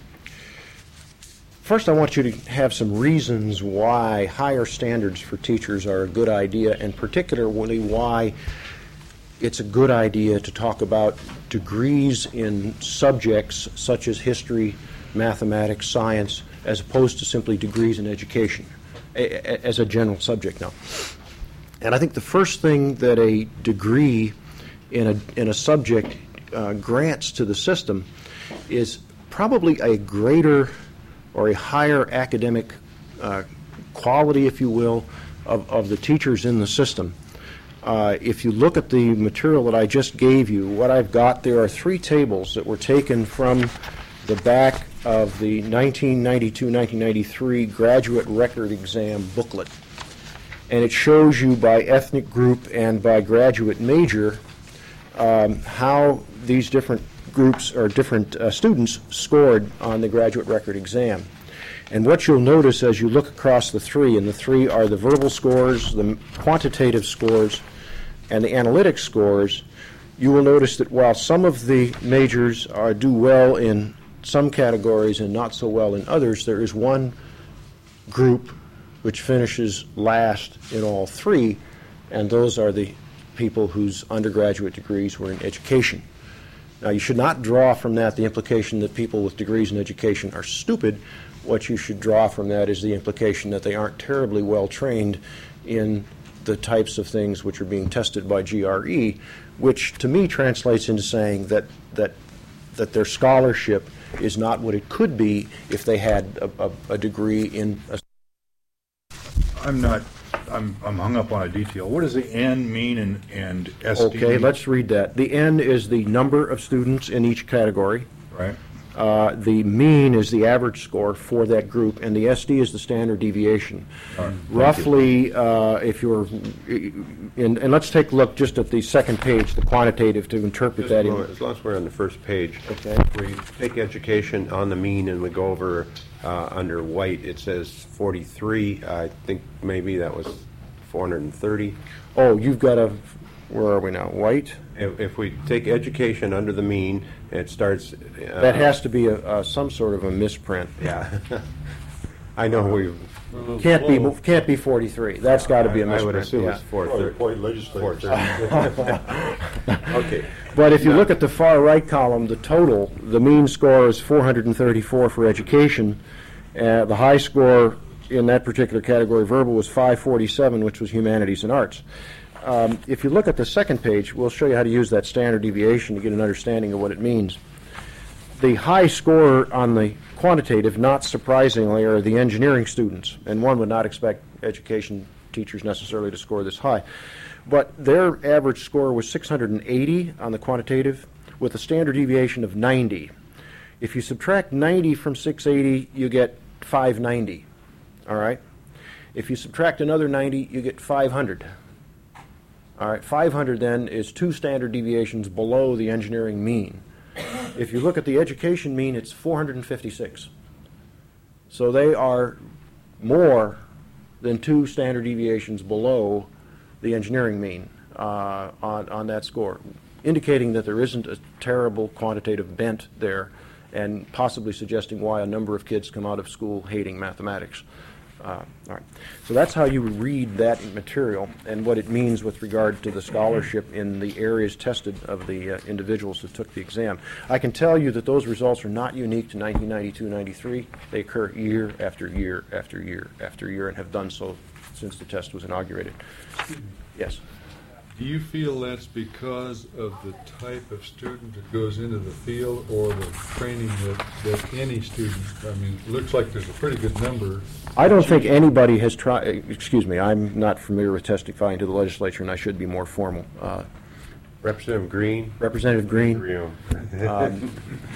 first, I want you to have some reasons why higher standards for teachers are a good idea, and particularly why it's a good idea to talk about degrees in subjects such as history, mathematics, science, as opposed to simply degrees in education as a general subject now. And I think the first thing that a degree in a, in a subject uh, grants to the system is probably a greater or a higher academic uh, quality, if you will, of, of the teachers in the system. Uh, if you look at the material that I just gave you, what I've got there are three tables that were taken from the back of the nineteen ninety-two nineteen ninety-three graduate record exam booklet. And it shows you by ethnic group and by graduate major um, how these different groups or different uh, students scored on the graduate record exam. And what you'll notice as you look across the three, and the three are the verbal scores, the quantitative scores, and the analytic scores, you will notice that while some of the majors are, do well in some categories and not so well in others, there is one group which finishes last in all three, and those are the people whose undergraduate degrees were in education. Now, you should not draw from that the implication that people with degrees in education are stupid. What you should draw from that is the implication that they aren't terribly well trained in the types of things which are being tested by G R E, which to me translates into saying that that that their scholarship is not what it could be if they had a, a, a degree in a I'm not, I'm, I'm hung up on a detail. What does the N mean and, and S D? Okay, let's read that. The N is the number of students in each category. Right. Uh, the mean is the average score for that group, and the S D is the standard deviation. Right. Roughly, uh, if you're, and, and let's take a look just at the second page, the quantitative, to interpret Just a that. In, moment, as long as we're on the first page. Okay. We take education on the mean and we go over uh, under white, it says forty-three. I think maybe that was four hundred thirty. oh, you've got a, where are we now? White? If, if we take education under the mean, it starts. Uh, That has to be a, uh, some sort of a misprint. Yeah. I know we. Can't be, can't be forty-three. That's got to be a I misprint. would assume yeah. it's four Probably thirty. legislature. Okay. But if you look at the far right column, the total, the mean score is four hundred thirty-four for education. Uh, the high score in that particular category, verbal, was five forty-seven, which was humanities and arts. Um, if you look at the second page, we'll show you how to use that standard deviation to get an understanding of what it means. The high score on the quantitative, not surprisingly, are the engineering students, and one would not expect education teachers necessarily to score this high. But their average score was six hundred eighty on the quantitative, with a standard deviation of ninety. If you subtract ninety from six eighty, you get five ninety, all right? If you subtract another ninety, you get five hundred. All right, five hundred then is two standard deviations below the engineering mean. If you look at the education mean, it's four hundred fifty-six. So they are more than two standard deviations below the engineering mean uh, on, on that score, indicating that there isn't a terrible quantitative bent there and possibly suggesting why a number of kids come out of school hating mathematics. Uh, all right. So that's how you read that material and what it means with regard to the scholarship in the areas tested of the uh, individuals that took the exam. I can tell you that those results are not unique to nineteen ninety-two ninety-three. They occur year after year after year after year and have done so since the test was inaugurated. Yes. Do you feel that's because of the type of student that goes into the field or the training that, that any student, I mean, it looks like there's a pretty good number. I don't think anybody has tried, excuse me, I'm not familiar with testifying to the legislature and I should be more formal. Uh, Representative Green. Representative Green. Um,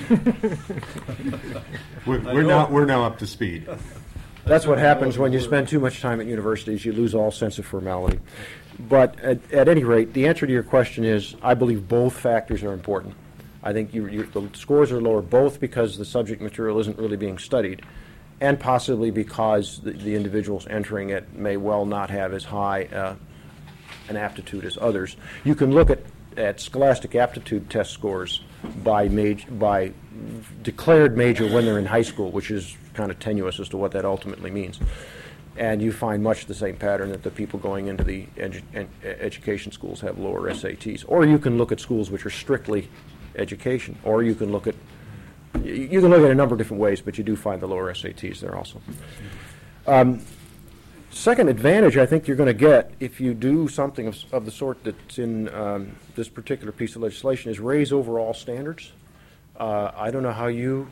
we're we're now, we're now up to speed. That's what happens when you spend too much time at universities. You lose all sense of formality. But at, at any rate, the answer to your question is I believe both factors are important. I think you, you, the scores are lower both because the subject material isn't really being studied and possibly because the, the individuals entering it may well not have as high uh, an aptitude as others. You can look at, at scholastic aptitude test scores by, major, by declared major when they're in high school, which is kind of tenuous as to what that ultimately means. And you find much the same pattern that the people going into the edu ed education schools have lower S A Ts. Or you can look at schools which are strictly education. Or you can look at, you can look at a number of different ways, but you do find the lower S A Ts there also. Um, second advantage I think you're going to get if you do something of, of the sort that's in um, this particular piece of legislation is raise overall standards. Uh, I don't know how you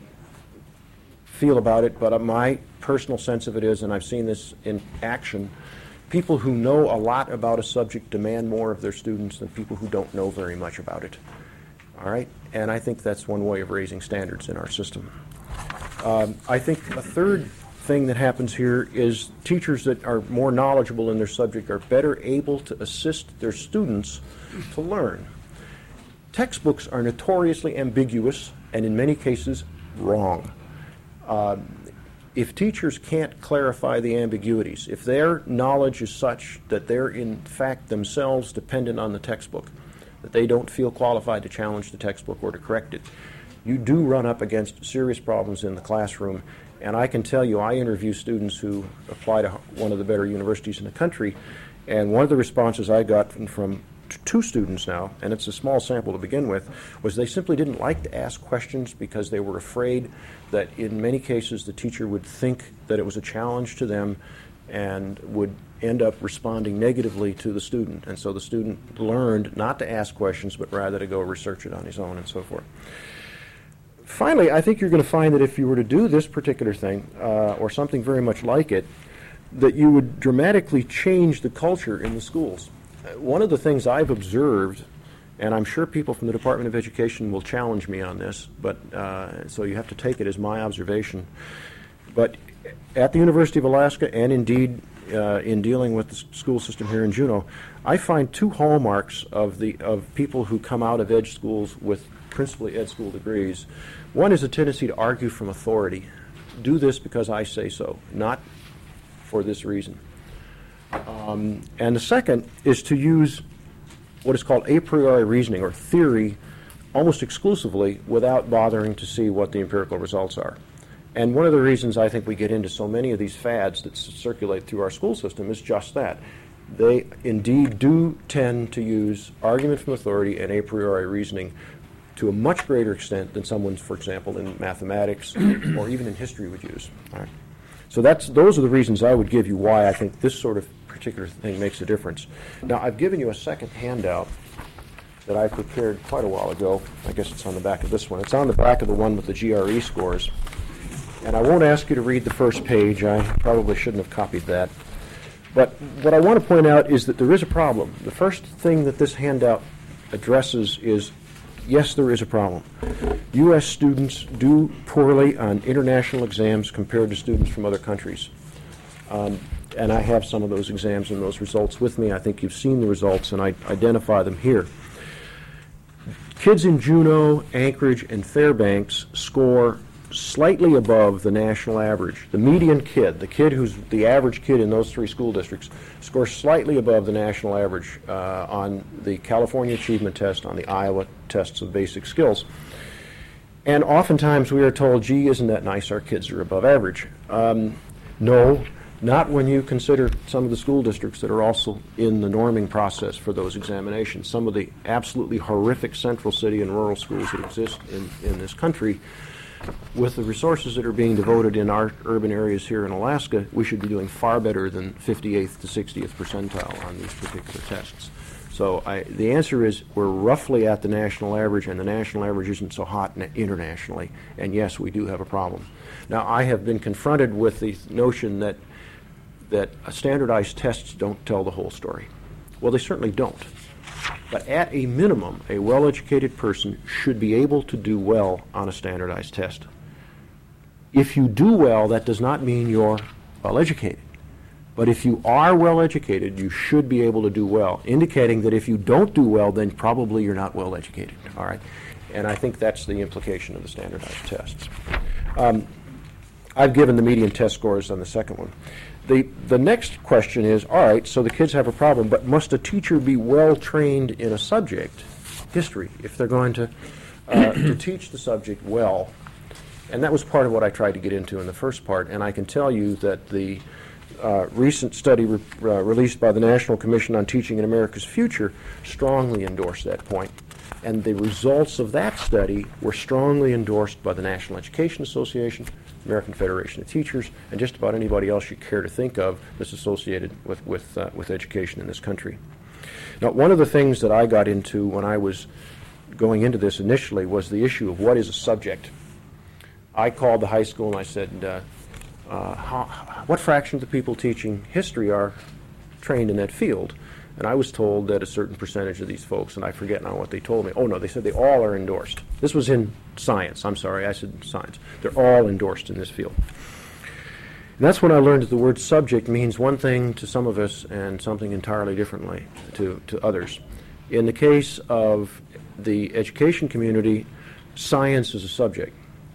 feel about it, but my personal sense of it is, and I've seen this in action, people who know a lot about a subject demand more of their students than people who don't know very much about it. All right? And I think that's one way of raising standards in our system. Um, I think a third thing that happens here is teachers that are more knowledgeable in their subject are better able to assist their students to learn. Textbooks are notoriously ambiguous and in many cases wrong. Uh, if teachers can't clarify the ambiguities, if their knowledge is such that they're in fact themselves dependent on the textbook, that they don't feel qualified to challenge the textbook or to correct it, you do run up against serious problems in the classroom. And I can tell you, I interview students who apply to one of the better universities in the country, and one of the responses I got from, from two students now, and it's a small sample to begin with, was they simply didn't like to ask questions because they were afraid that in many cases the teacher would think that it was a challenge to them and would end up responding negatively to the student. And so the student learned not to ask questions, but rather to go research it on his own and so forth. Finally, I think you're going to find that if you were to do this particular thing, uh, or something very much like it, that you would dramatically change the culture in the schools. Uh, One of the things I've observed, and I'm sure people from the Department of Education will challenge me on this, but uh, so you have to take it as my observation. But at the University of Alaska, and indeed uh, in dealing with the s- school system here in Juneau, I find two hallmarks of the of people who come out of ed schools with principally ed school degrees. One is a tendency to argue from authority. Do this because I say so, not for this reason. Um, and the second is to use what is called a priori reasoning or theory almost exclusively without bothering to see what the empirical results are. And one of the reasons I think we get into so many of these fads that c- circulate through our school system is just that. They indeed do tend to use argument from authority and a priori reasoning to a much greater extent than someone, for example, in mathematics or even in history would use. All right. So that's, those are the reasons I would give you why I think this sort of particular thing makes a difference. Now, I've given you a second handout that I prepared quite a while ago. I guess it's on the back of this one. It's on the back of the one with the G R E scores. And I won't ask you to read the first page. I probably shouldn't have copied that. But what I want to point out is that there is a problem. The first thing that this handout addresses is, yes, there is a problem. U S students do poorly on international exams compared to students from other countries. Um, and I have some of those exams and those results with me. I think you've seen the results, and I identify them here. Kids in Juneau, Anchorage, and Fairbanks score slightly above the national average. The median kid, the kid who's the average kid in those three school districts, scores slightly above the national average uh, on the California Achievement Test, on the Iowa tests of basic skills. And oftentimes we are told, gee, isn't that nice, our kids are above average. Um, no, not when you consider some of the school districts that are also in the norming process for those examinations. Some of the absolutely horrific central city and rural schools that exist in, in this country, with the resources that are being devoted in our urban areas here in Alaska, we should be doing far better than fifty-eighth to sixtieth percentile on these particular tests. So I, the answer is we're roughly at the national average, and the national average isn't so hot na- internationally. And yes, we do have a problem. Now, I have been confronted with the notion that that standardized tests don't tell the whole story. Well, they certainly don't. But at a minimum, a well-educated person should be able to do well on a standardized test. If you do well, that does not mean you're well-educated. But if you are well-educated, you should be able to do well, indicating that if you don't do well, then probably you're not well-educated, all right? And I think that's the implication of the standardized tests. Um, I've given the median test scores on the second one. The, the next question is, all right, so the kids have a problem, but must a teacher be well-trained in a subject, history, if they're going to, uh, to teach the subject well? And that was part of what I tried to get into in the first part, and I can tell you that the uh, recent study re- uh, released by the National Commission on Teaching in America's Future strongly endorsed that point. And the results of that study were strongly endorsed by the National Education Association, American Federation of Teachers, and just about anybody else you care to think of that's associated with, with, uh, with education in this country. Now, one of the things that I got into when I was going into this initially was the issue of what is a subject. I called the high school and I said, uh, uh, how, what fraction of the people teaching history are trained in that field? And I was told that a certain percentage of these folks, and I forget now what they told me. Oh, no, they said they all are endorsed. This was in science. I'm sorry, I said science. They're all endorsed in this field. And that's when I learned that the word subject means one thing to some of us and something entirely differently to, to others. In the case of the education community, science is a subject.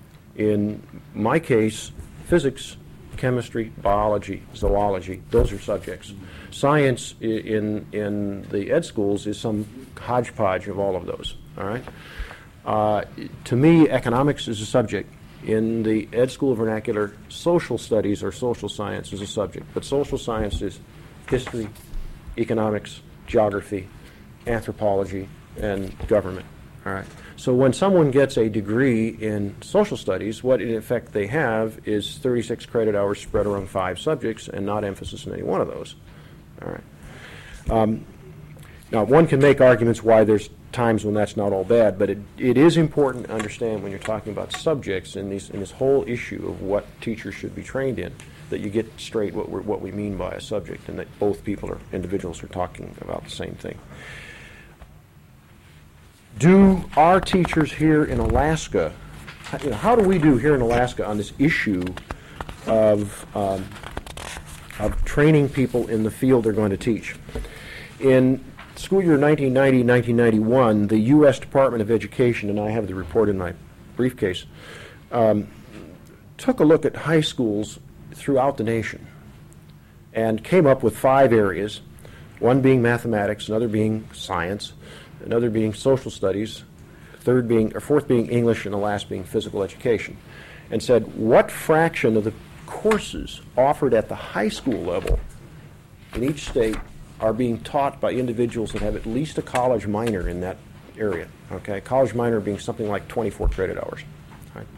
In my case, physics, chemistry, biology, zoology, those are subjects. Science i- in in the ed schools is some hodgepodge of all of those, all right? Uh, to me, economics is a subject. In the ed school vernacular, social studies or social science is a subject, but social science is history, economics, geography, anthropology, and government, all right? So when someone gets a degree in social studies, what in effect they have is thirty-six credit hours spread around five subjects and not emphasis in any one of those. All right. Um, now, one can make arguments why there's times when that's not all bad, but it, it is important to understand when you're talking about subjects in, these, in this whole issue of what teachers should be trained in, that you get straight what we're, what we mean by a subject, and that both people or individuals are talking about the same thing. Do our teachers here in Alaska, you know, how do we do here in Alaska on this issue of um, of training people in the field they're going to teach? In school year nineteen ninety, nineteen ninety-one, the U S Department of Education, and I have the report in my briefcase, um, took a look at high schools throughout the nation and came up with five areas, one being mathematics, another being science, another being social studies, third being, or fourth being English, and the last being physical education, and said, what fraction of the courses offered at the high school level in each state are being taught by individuals that have at least a college minor in that area, okay? College minor being something like twenty-four credit hours. Right?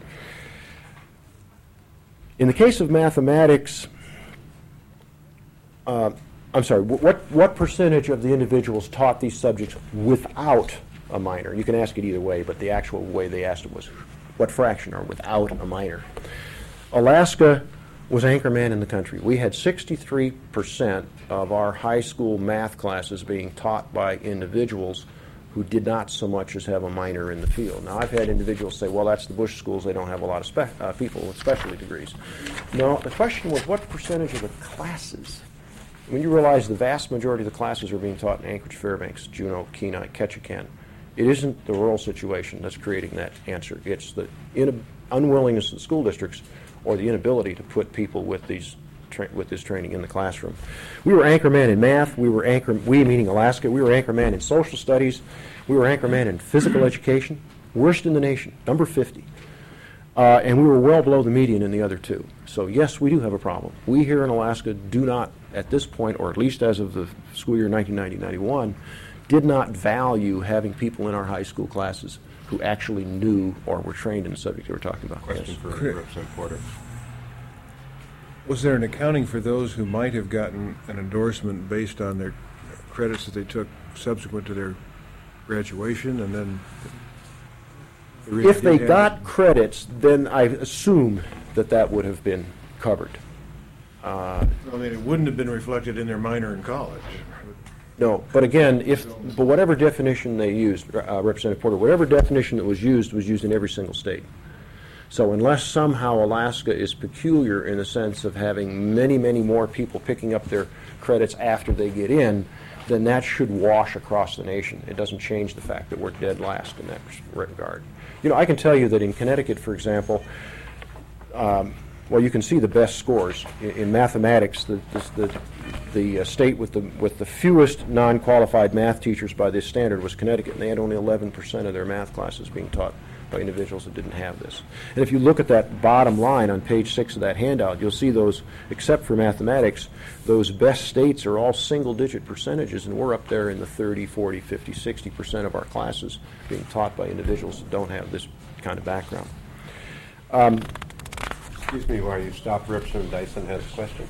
In the case of mathematics, uh, I'm sorry, what, what percentage of the individuals taught these subjects without a minor? You can ask it either way, but the actual way they asked it was, what fraction are without a minor? Alaska was anchorman in the country. We had sixty-three percent of our high school math classes being taught by individuals who did not so much as have a minor in the field. Now, I've had individuals say, well, that's the Bush schools, they don't have a lot of spe uh, people with specialty degrees. No, the question was, what percentage of the classes? When you realize the vast majority of the classes are being taught in Anchorage, Fairbanks, Juneau, Kenai, Ketchikan, it isn't the rural situation that's creating that answer. It's the unwillingness of the school districts or the inability to put people with these tra with this training in the classroom. We were anchorman in math. We were anchor, we meaning Alaska, we were anchorman in social studies. We were anchorman in physical education, worst in the nation, number fifty. Uh, and we were well below the median in the other two. So yes, we do have a problem. We here in Alaska do not, at this point, or at least as of the school year nineteen ninety ninety-one, did not value having people in our high school classes who actually knew or were trained in the subject they were talking about. Question Yes. for Representative Porter. Was there an accounting for those who might have gotten an endorsement based on their credits that they took subsequent to their graduation, and then they really If they did have- got credits, then I assume that that would have been covered. Uh, I mean, it wouldn't have been reflected in their minor in college. No, but again, if, but whatever definition they used, uh, Representative Porter, whatever definition that was used was used in every single state. So unless somehow Alaska is peculiar in the sense of having many, many more people picking up their credits after they get in, then that should wash across the nation. It doesn't change the fact that we're dead last in that regard. You know, I can tell you that in Connecticut, for example, um, well, you can see the best scores in, in mathematics. The the, the, the uh, state with the with the fewest non-qualified math teachers by this standard was Connecticut, and they had only eleven percent of their math classes being taught by individuals that didn't have this. And if you look at that bottom line on page six of that handout, you'll see those, except for mathematics, those best states are all single-digit percentages, and we're up there in the thirty, forty, fifty, sixty percent of our classes being taught by individuals that don't have this kind of background. Um, Excuse me while you stop. Representative Dyson has a question.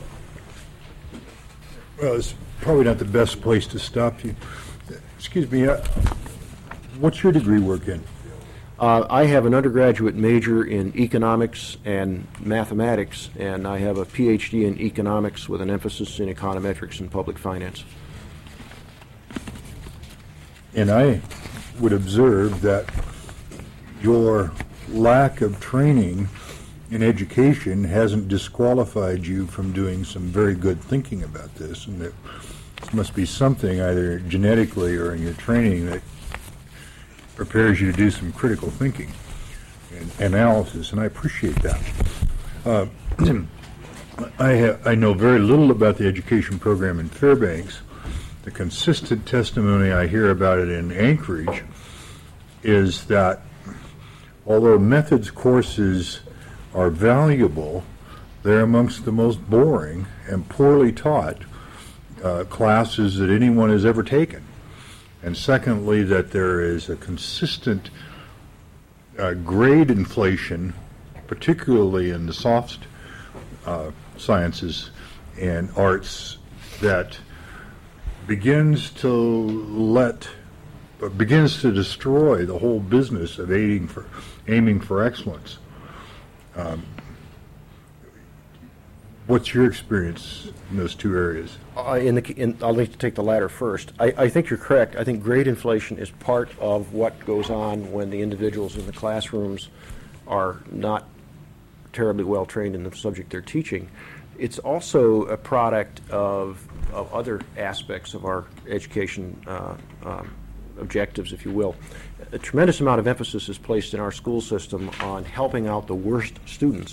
Well, it's probably not the best place to stop you. Excuse me, uh, what's your degree work in? Uh, I have an undergraduate major in economics and mathematics, and I have a P H D in economics with an emphasis in econometrics and public finance. And I would observe that your lack of training in education hasn't disqualified you from doing some very good thinking about this, and that this must be something either genetically or in your training that prepares you to do some critical thinking and analysis, and I appreciate that. Uh, I, have, I know very little about the education program in Fairbanks. The consistent testimony I hear about it in Anchorage is that although methods courses are valuable, they're amongst the most boring and poorly taught uh, classes that anyone has ever taken. And secondly, that there is a consistent uh, grade inflation, particularly in the soft uh, sciences and arts, that begins to let, uh, begins to destroy the whole business of aiding for, aiming for excellence. Um, What's your experience in those two areas? Uh, in the, in, I'll need to take the latter first. I, I think you're correct. I think grade inflation is part of what goes on when the individuals in the classrooms are not terribly well trained in the subject they're teaching. It's also a product of, of other aspects of our education uh, um, objectives, if you will. A tremendous amount of emphasis is placed in our school system on helping out the worst students.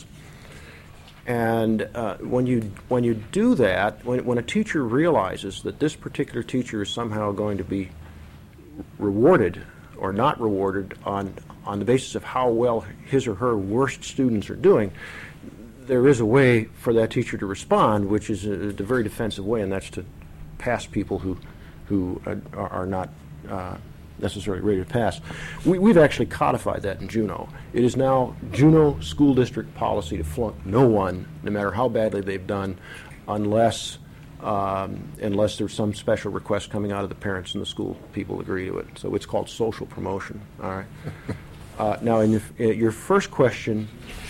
And uh, when you when you do that, when, when a teacher realizes that this particular teacher is somehow going to be rewarded or not rewarded on, on the basis of how well his or her worst students are doing, there is a way for that teacher to respond, which is a, a very defensive way, and that's to pass people who, who are, are not uh, necessarily ready to pass. We, we've actually codified that in Juneau. It is now Juneau School District policy to flunk no one, no matter how badly they've done, unless um, unless there's some special request coming out of the parents and the school people agree to it. So it's called social promotion. All right. uh, now, in your, your first question.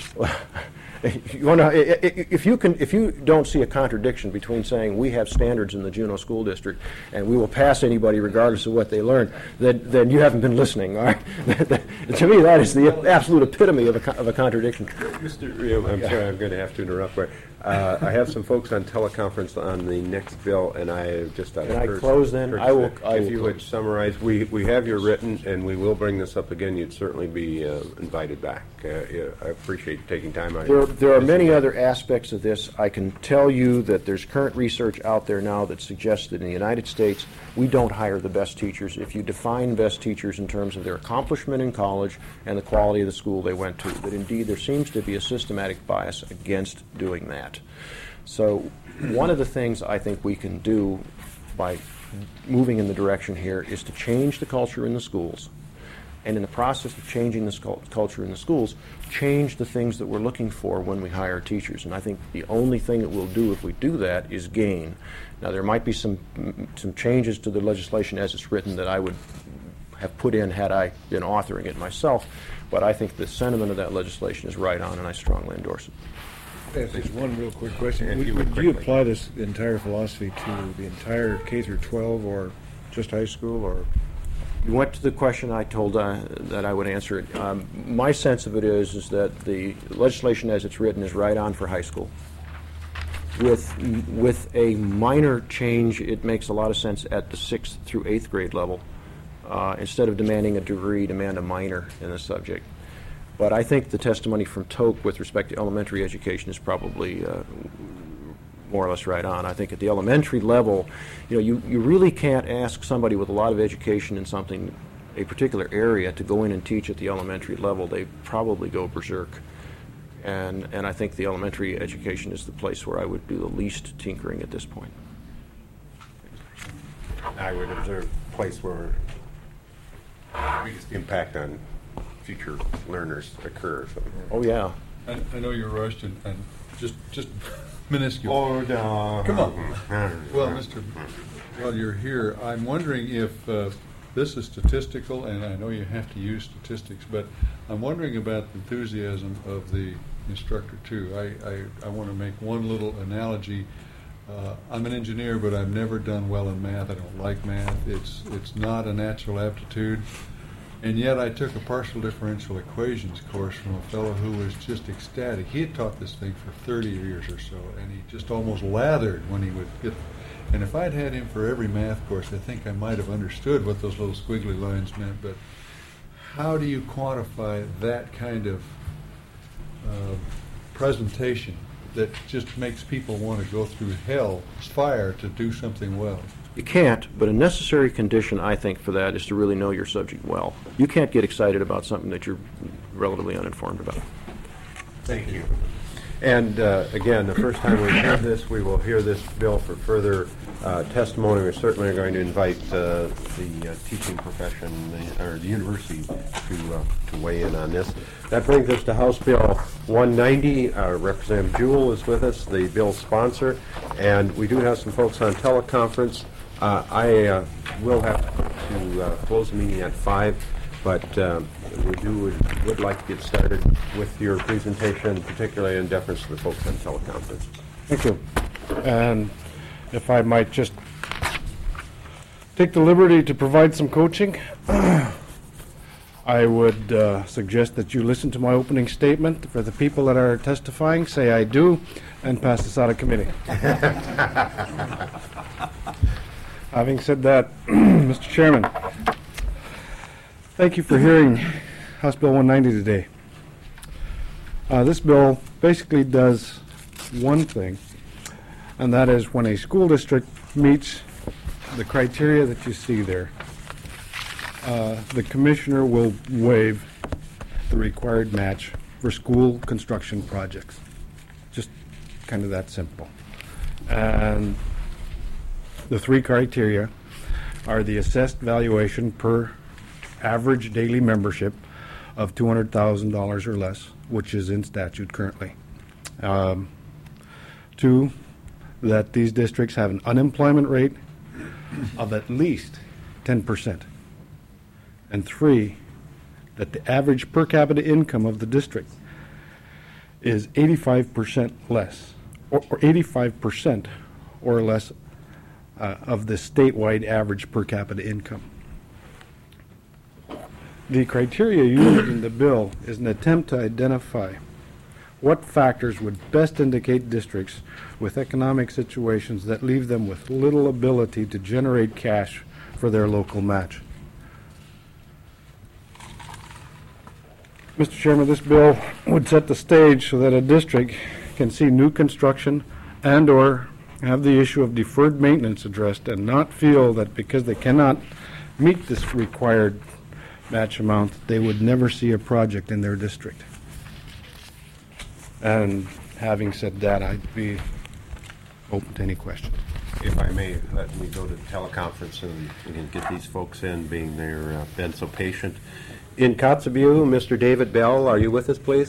You want to, if you can, if you don't see a contradiction between saying we have standards in the Juneau School District and we will pass anybody regardless of what they learn, then, then you haven't been listening. All right? To me, that is the absolute epitome of a, of a contradiction. Mister Rio, I'm sorry, I'm going to have to interrupt. But uh, I have some folks on teleconference on the next bill, and I just out Can of I courtesy- close then? courtesy, I will- I If will you close. would summarize, we we have your written, and we will bring this up again. You'd certainly be uh, invited back. Uh, yeah, I appreciate you taking time out. There, of your there are busy many day. other aspects of this. I can tell you that there's current research out there now that suggests that in the United States, we don't hire the best teachers. If you define best teachers in terms of their accomplishment in college and the quality of the school they went to, that indeed there seems to be a systematic bias against doing that. So one of the things I think we can do by moving in the direction here is to change the culture in the schools. And in the process of changing this culture in the schools, change the things that we're looking for when we hire teachers. And I think the only thing that we'll do if we do that is gain. Now, there might be some some changes to the legislation as it's written that I would have put in had I been authoring it myself, but I think the sentiment of that legislation is right on, and I strongly endorse it. Yes, there's one real quick question. If Would you would would you quickly. apply this entire philosophy to the entire K through twelve or just high school, or? You went to the question I told uh, that I would answer it. Um, my sense of it is is that the legislation as it's written is right on for high school. With with a minor change, it makes a lot of sense at the sixth through eighth grade level. Uh, instead of demanding a degree, demand a minor in the subject. But I think the testimony from Toke with respect to elementary education is probably uh, more or less right on. I think at the elementary level, you know, you, you really can't ask somebody with a lot of education in something, a particular area, to go in and teach at the elementary level. They probably go berserk. And, and I think the elementary education is the place where I would do the least tinkering at this point. I would observe a place where biggest impact on future learners occur. So. Oh, yeah. I, I know you're rushed and, and just, just minuscule. Oh, no. Come on. Well, Mister While you're here, I'm wondering if uh, this is statistical, and I know you have to use statistics, but I'm wondering about the enthusiasm of the instructor too. I, I, I want to make one little analogy. Uh, I'm an engineer, but I've never done well in math. I don't like math. It's it's not a natural aptitude. And yet I took a partial differential equations course from a fellow who was just ecstatic. He had taught this thing for thirty years or so, and he just almost lathered when he would get. And if I'd had him for every math course, I think I might have understood what those little squiggly lines meant. But how do you quantify that kind of uh, presentation that just makes people want to go through hell's fire to do something well? You can't, but a necessary condition, I think, for that is to really know your subject well. You can't get excited about something that you're relatively uninformed about. Thank you. And uh, again, the first time we've heard this, we will hear this bill for further uh, testimony. We certainly are going to invite uh, the uh, teaching profession the, or the university to uh, to weigh in on this. That brings us to House Bill one ninety. Uh, Representative Jewell is with us, the bill sponsor, and we do have some folks on teleconference. Uh, I uh, will have to uh, close the meeting at five, but um, we do would, would like to get started with your presentation, particularly in deference to the folks on teleconference. Thank you. And if I might just take the liberty to provide some coaching, I would uh, suggest that you listen to my opening statement. For the people that are testifying, say I do, and pass this out of committee. Having said that, Mister Chairman, thank you for hearing House Bill one ninety today. Uh, this bill basically does one thing, and that is when a school district meets the criteria that you see there, uh, the commissioner will waive the required match for school construction projects. Just kind of that simple. And the three criteria are the assessed valuation per average daily membership of two hundred thousand dollars or less, which is in statute currently. Um, two, that these districts have an unemployment rate of at least ten percent. And three, that the average per capita income of the district is eighty-five percent less, or, or eighty-five percent or less uh, of the statewide average per capita income. The criteria used in the bill is an attempt to identify what factors would best indicate districts with economic situations that leave them with little ability to generate cash for their local match. Mister Chairman, this bill would set the stage so that a district can see new construction and or have the issue of deferred maintenance addressed and not feel that because they cannot meet this required match amount, they would never see a project in their district. And having said that, I'd be open to any questions. If I may, let me go to the teleconference and we can get these folks in, being they've uh, been so patient. In Kotzebue, Mister David Bell, are you with us, please?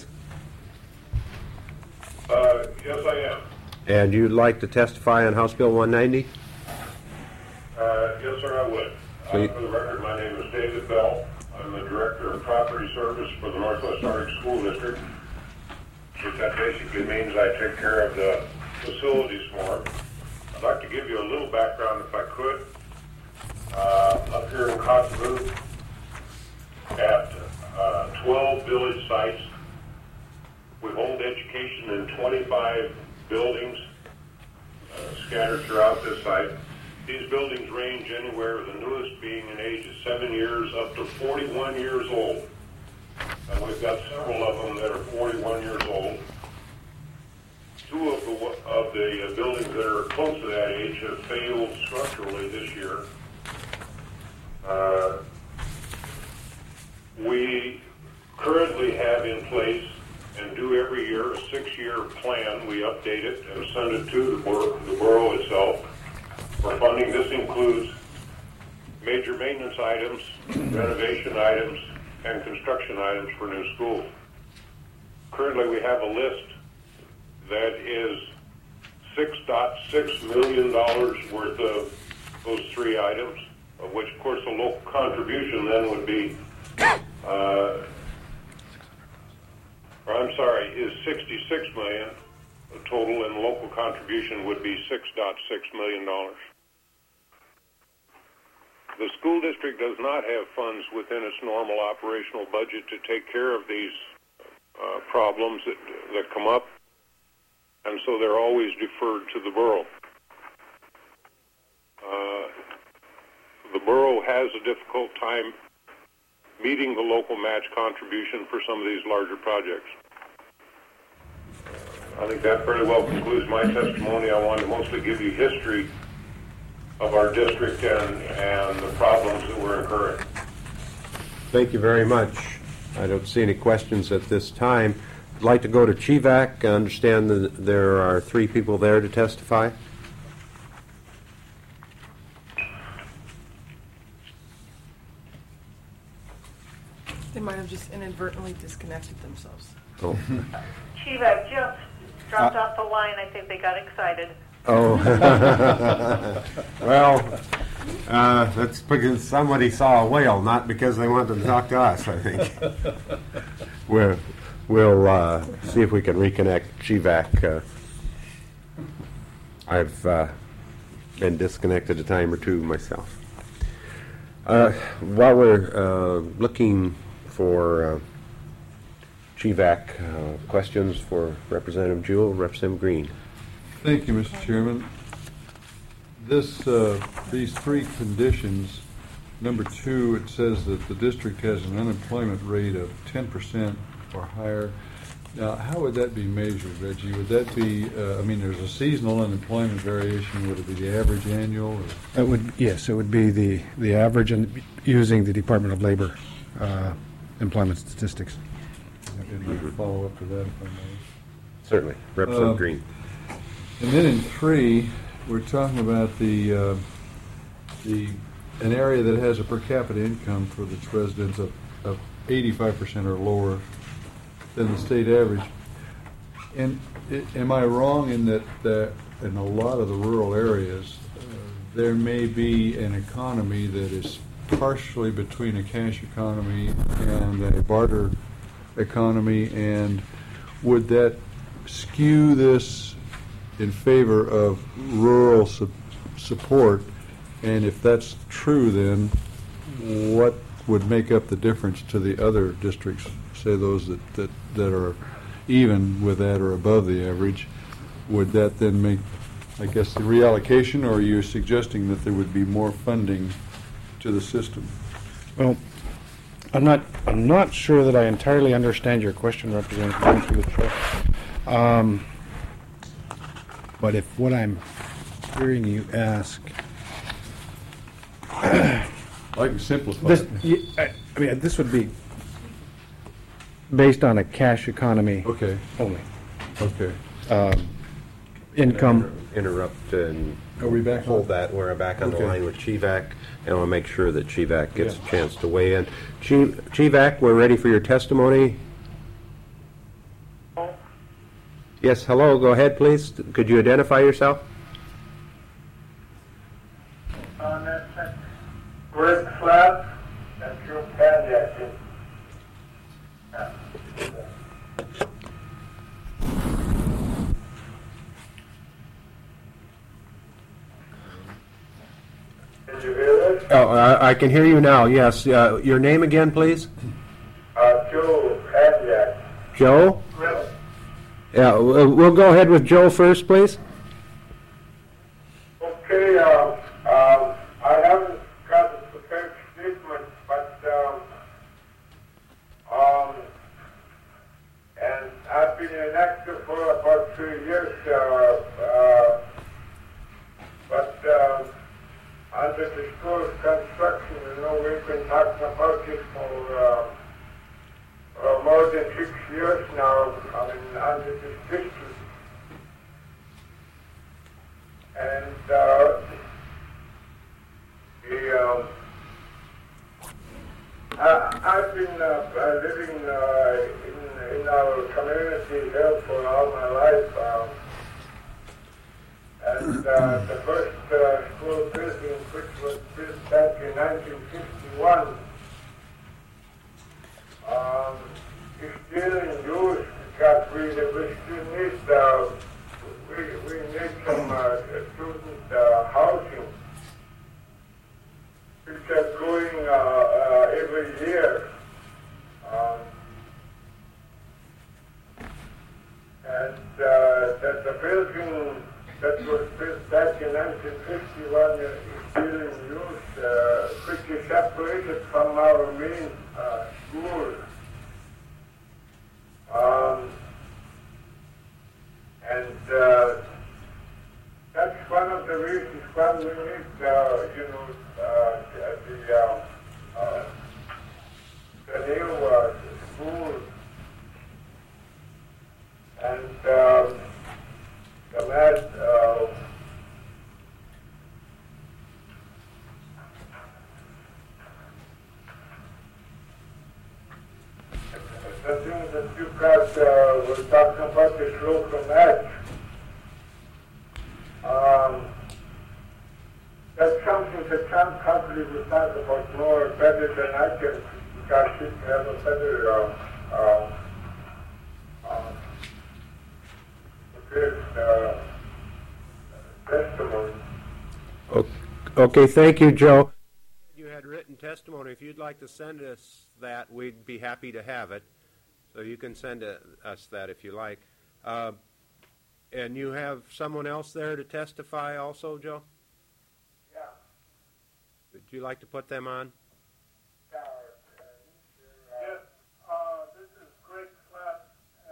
Uh, yes, I am. And you'd like to testify on House Bill one ninety? Uh, yes, sir, I would. Uh, for the record, my name is David Bell. I'm the Director of Property Service for the Northwest Arctic School District. What that basically means I take care of the facilities for them. I'd like to give you a little background, if I could. Uh, up here in Kotzebue, at uh, twelve village sites, we hold education in twenty-five buildings uh, scattered throughout this site. These buildings range anywhere, the newest being an age of seven years up to forty-one years old. And we've got several of them that are forty-one years old. Two of the, of the buildings that are close to that age have failed structurally this year. Uh, we currently have in place and do every year a six-year plan. We update it and send it to the borough, the borough itself for funding. This includes major maintenance items, renovation items, and construction items for new schools. Currently, we have a list that is six point six million dollars worth of those three items, of which, of course, the local contribution then would be, uh, or I'm sorry, is sixty-six million dollars. The total and local contribution would be six point six million dollars. The school district does not have funds within its normal operational budget to take care of these uh, problems that, that come up, and so they're always deferred to the borough. Uh, the borough has a difficult time meeting the local match contribution for some of these larger projects. I think that fairly well concludes my testimony. I wanted to mostly give you history of our district and, and the problems that we're incurring. Thank you very much. I don't see any questions at this time. I'd like to go to Chivac. I understand that there are three people there to testify. They might have just inadvertently disconnected themselves. Oh. Chivac just dropped uh, off the line. I think they got excited. Oh. Well, uh, that's because somebody saw a whale, not because they wanted to talk to us, I think. We're, we'll uh, see if we can reconnect Chivac. Uh, I've uh, been disconnected a time or two myself. Uh, while we're uh, looking for uh, G VAC uh, questions for Representative Jewell, Representative Green. Thank you, Mister Chairman. This, uh, these three conditions, number two, it says that the district has an unemployment rate of ten percent or higher. Now, how would that be measured, Reggie? Would that be, uh, I mean, there's a seasonal unemployment variation. Would it be the average annual? Or? It would, yes, it would be the, the average and using the Department of Labor uh, employment statistics. I'd like to follow up to that if I may. Certainly. Representative Uh, Green. And then in three, we're talking about the, uh, the, an area that has a per capita income for its residents of, of eighty-five percent or lower than the state average. And i- am I wrong in that, that in a lot of the rural areas, uh, there may be an economy that is partially between a cash economy and a barter economy, and would that skew this in favor of rural su- support? And if that's true, then what would make up the difference to the other districts, say those that, that, that are even with that or above the average? Would that then make, I guess, the reallocation, or are you suggesting that there would be more funding to the system? Well, I'm not, I'm not sure that I entirely understand your question, Representative Green, through the chair. Um, but if what I'm hearing you ask, I can simplify this, it. y- I, I mean, this would be based on a cash economy Okay, only. okay. Um, income. Interrupt and Are we back on? hold that. We're back on the Okay. line with G VAC, and I want to make sure that G VAC gets Yeah. a chance to weigh in. G G VAC, we're ready for your testimony. Yes, hello, go ahead, please. Could you identify yourself? On that second. Rick Slab, that's your caveat. Did you hear this? Oh, I, I can hear you now, yes. Uh, your name again, please? Uh, Joe Caveat. Joe? Really? Yeah, we'll we'll go ahead with Joe first, please. Okay, uh, um, I haven't got a prepared statement, but, um, um, and I've been an actor for about three years, uh, uh, but, um, under the school construction, you know, we've been talking about it for, uh, uh, more than six years now, I mean, under this district. And, uh, the, um, I, I've been, uh, uh, living, uh, in, in our community here for all my life, um, and, uh, the first, uh, school building, which was built back in nineteen fifty-one, um, is still in use because we, we still need, uh, we, we need some, uh, student, uh, housing, which are growing, uh, uh, every year. Um, and, uh, that the building that was built back in nineteen fifty-one is still in use, uh, which is separated from our main, uh, school. Um, and, uh, that's one of the reasons why we need, uh, you know, uh, the, uh, uh, the new, uh, school. And, um, the last, uh, the thing that you got, uh, we're talking about this local match. Um, that's something that some companies will talk about more better than I can, because she can have a better, um, um, um, good, uh, Okay, thank you, Joe. You had written testimony. If you'd like to send us that, we'd be happy to have it. So you can send uh, us that if you like. Uh, and you have someone else there to testify also, Joe? Yeah. Would you like to put them on? Yeah. Yes, uh, this is Greg Slatt,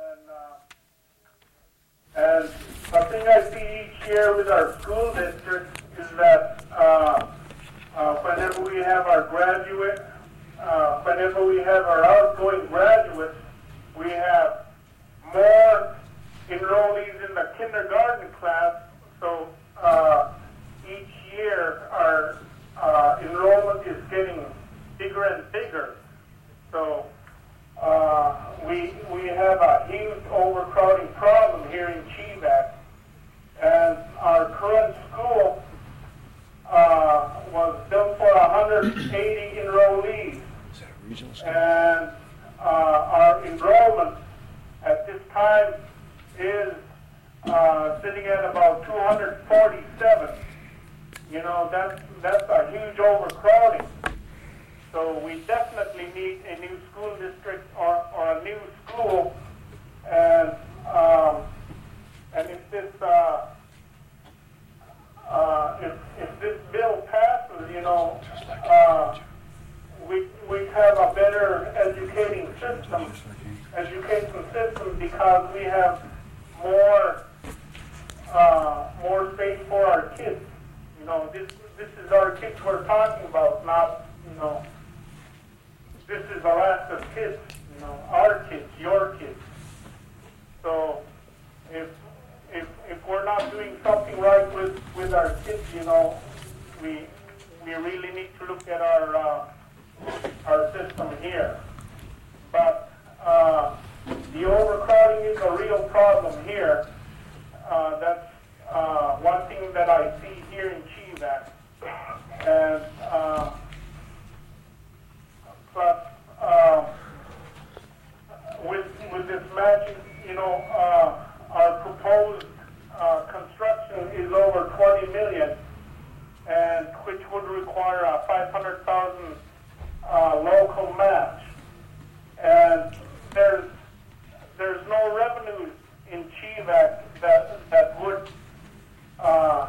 and, uh, and something I see each year with our school district is that uh, uh, whenever we have our graduate, uh, whenever we have our outgoing graduates, we have more enrollees in the kindergarten class, so uh, each year our uh, enrollment is getting bigger and bigger. So uh, we we have a huge overcrowding problem here in Chivac, and our current school uh, was built for one hundred eighty enrollees, and uh, our enrollment at this time is uh, sitting at about two hundred forty-seven. You know, that's, that's a huge overcrowding. So we definitely need a new school district or, or a new school. And um, and if this uh, uh, if, if this bill passes, you know, uh, we we have a better educating system, education system because we have more uh, more space for our kids. You know, this this is our kids we're talking about, not, you know, this is Alaska's kids, you know, our kids, your kids. So if if if we're not doing something right with, with our kids, you know, we we really need to look at our uh, our system here. But uh, the overcrowding is a real problem here. Uh, that's uh, one thing that I see here in Chivac. And uh, plus, uh, with with this matching, you know, uh, our proposed uh, construction is over twenty million, and which would require a five hundred thousand uh, local match. And there's there's no revenues in Chivac that that would uh,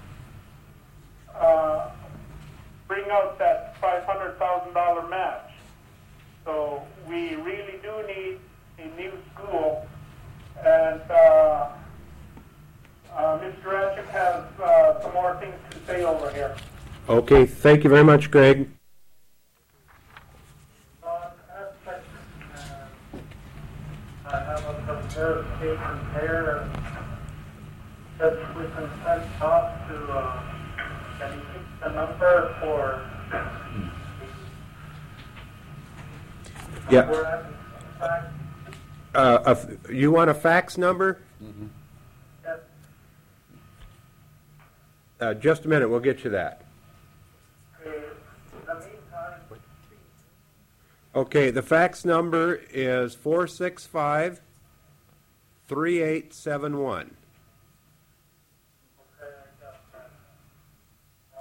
uh, bring out that five hundred thousand dollar match. So we really do need a new school, and uh, uh, Mister Anchik has uh, some more things to say over here. Okay, thank you very much, Greg. I have a prepared statement there that we can send off to, uh, can you keep the number for Yeah. we're at, in fact, Uh, a f- you want a fax number? yes, Uh, just a minute, we'll get you that. uh, in the meantime, Okay, the fax number is four six five, three eight seven one. okay, I got that. Uh,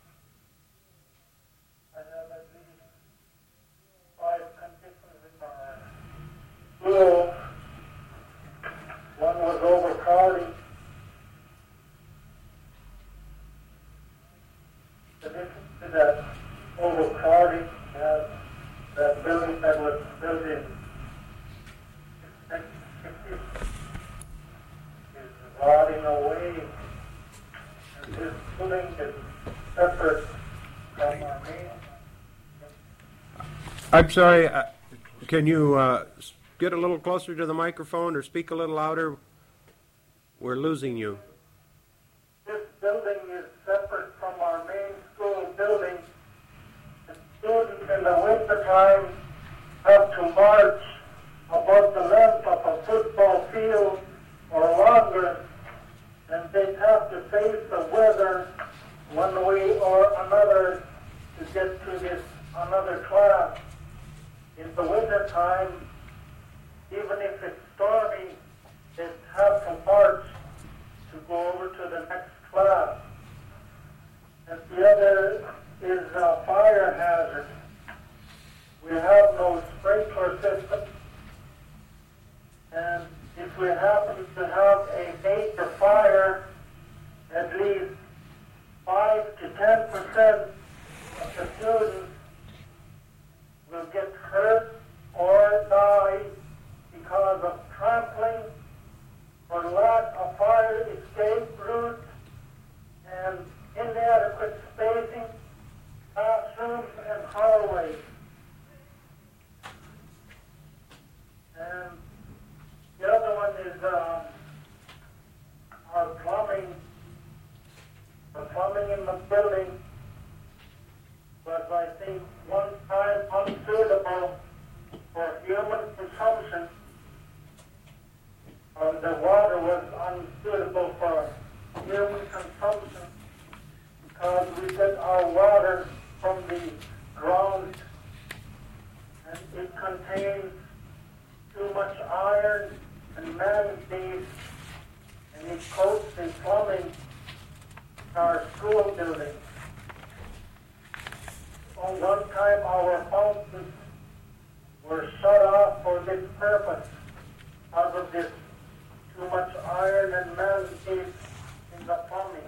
I have at least five conditions in my school. One was overcrowding. In addition to that overcrowding, uh, that building that was built in nineteen sixty is rotting away. And this building is separate from our main. I'm sorry, uh, can you uh, s- get a little closer to the microphone or speak a little louder? We're losing you. This building is separate from our main school building. The students in the wintertime have to march about the length of a football field or longer, and they have to face the weather one way or another to get to this another class. In the wintertime, even if it's stormy, they have to march to go over to the next class. And the other we happen to have a major fire, at least five to ten percent of the students will get hurt or die because of trampling or lack of fire escape routes and inadequate spacing, classrooms and hallways. And the other one is uh, our plumbing. The plumbing in the building was, I think, one time unsuitable for human consumption. Um, the water was unsuitable for human consumption because we get our water from the ground and it contains too much iron and manganese, and it coats the plumbing in our school buildings. On one time our fountains were shut off for this purpose because of this too much iron and manganese in the plumbing.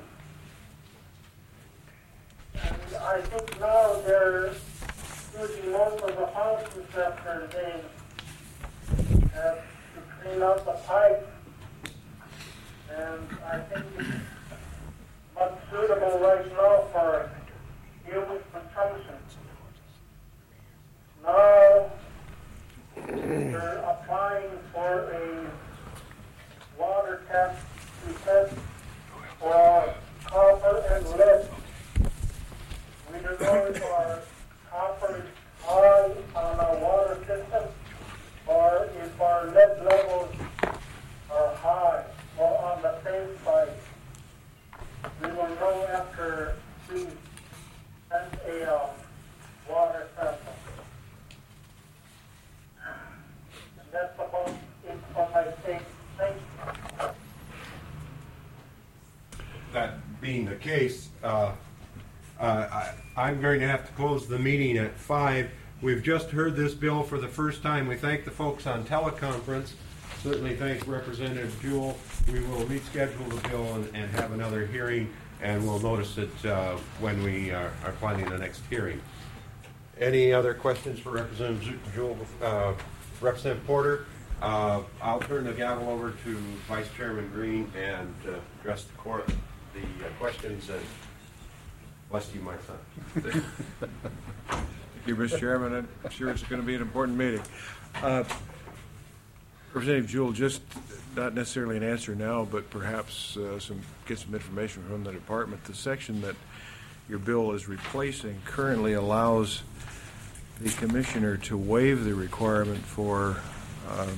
And I think now they're using most of the fountains after they have to clean out the pipes. And I think it's not suitable right now for human consumption. Now they're applying for a water test to test for copper and lead. We don't know if our copper is high on our water system or if our lead levels are high or on the same side. We will know after we send a uh, water sample. And that's about it for my state. Thank you. That being the case, uh, uh, I, I'm going to have to close the meeting at five. We've just heard this bill for the first time. We thank the folks on teleconference. Certainly thank Representative Jewell. We will reschedule the bill and, and have another hearing, and we'll notice it uh, when we are, are planning the next hearing. Any other questions for Representative Jewell? Uh, Representative Porter? Uh, I'll turn the gavel over to Vice Chairman Green and uh, address the court, the uh, questions, and bless you, my son. Thank you, Mister Chairman. I'm sure it's going to be an important meeting. Uh, Representative Jewell, just not necessarily an answer now, but perhaps uh, some get some information from the department. The section that your bill is replacing currently allows the commissioner to waive the requirement for um,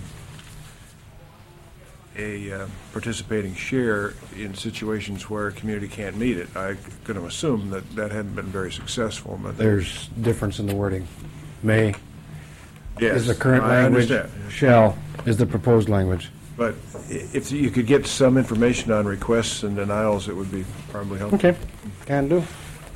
a uh, participating share in situations where a community can't meet it. I'm going to assume that that hadn't been very successful. But There's difference in the wording. May yes, is the current I language. understand. Shall is the proposed language. But if you could get some information on requests and denials, it would be probably helpful. Okay, can do.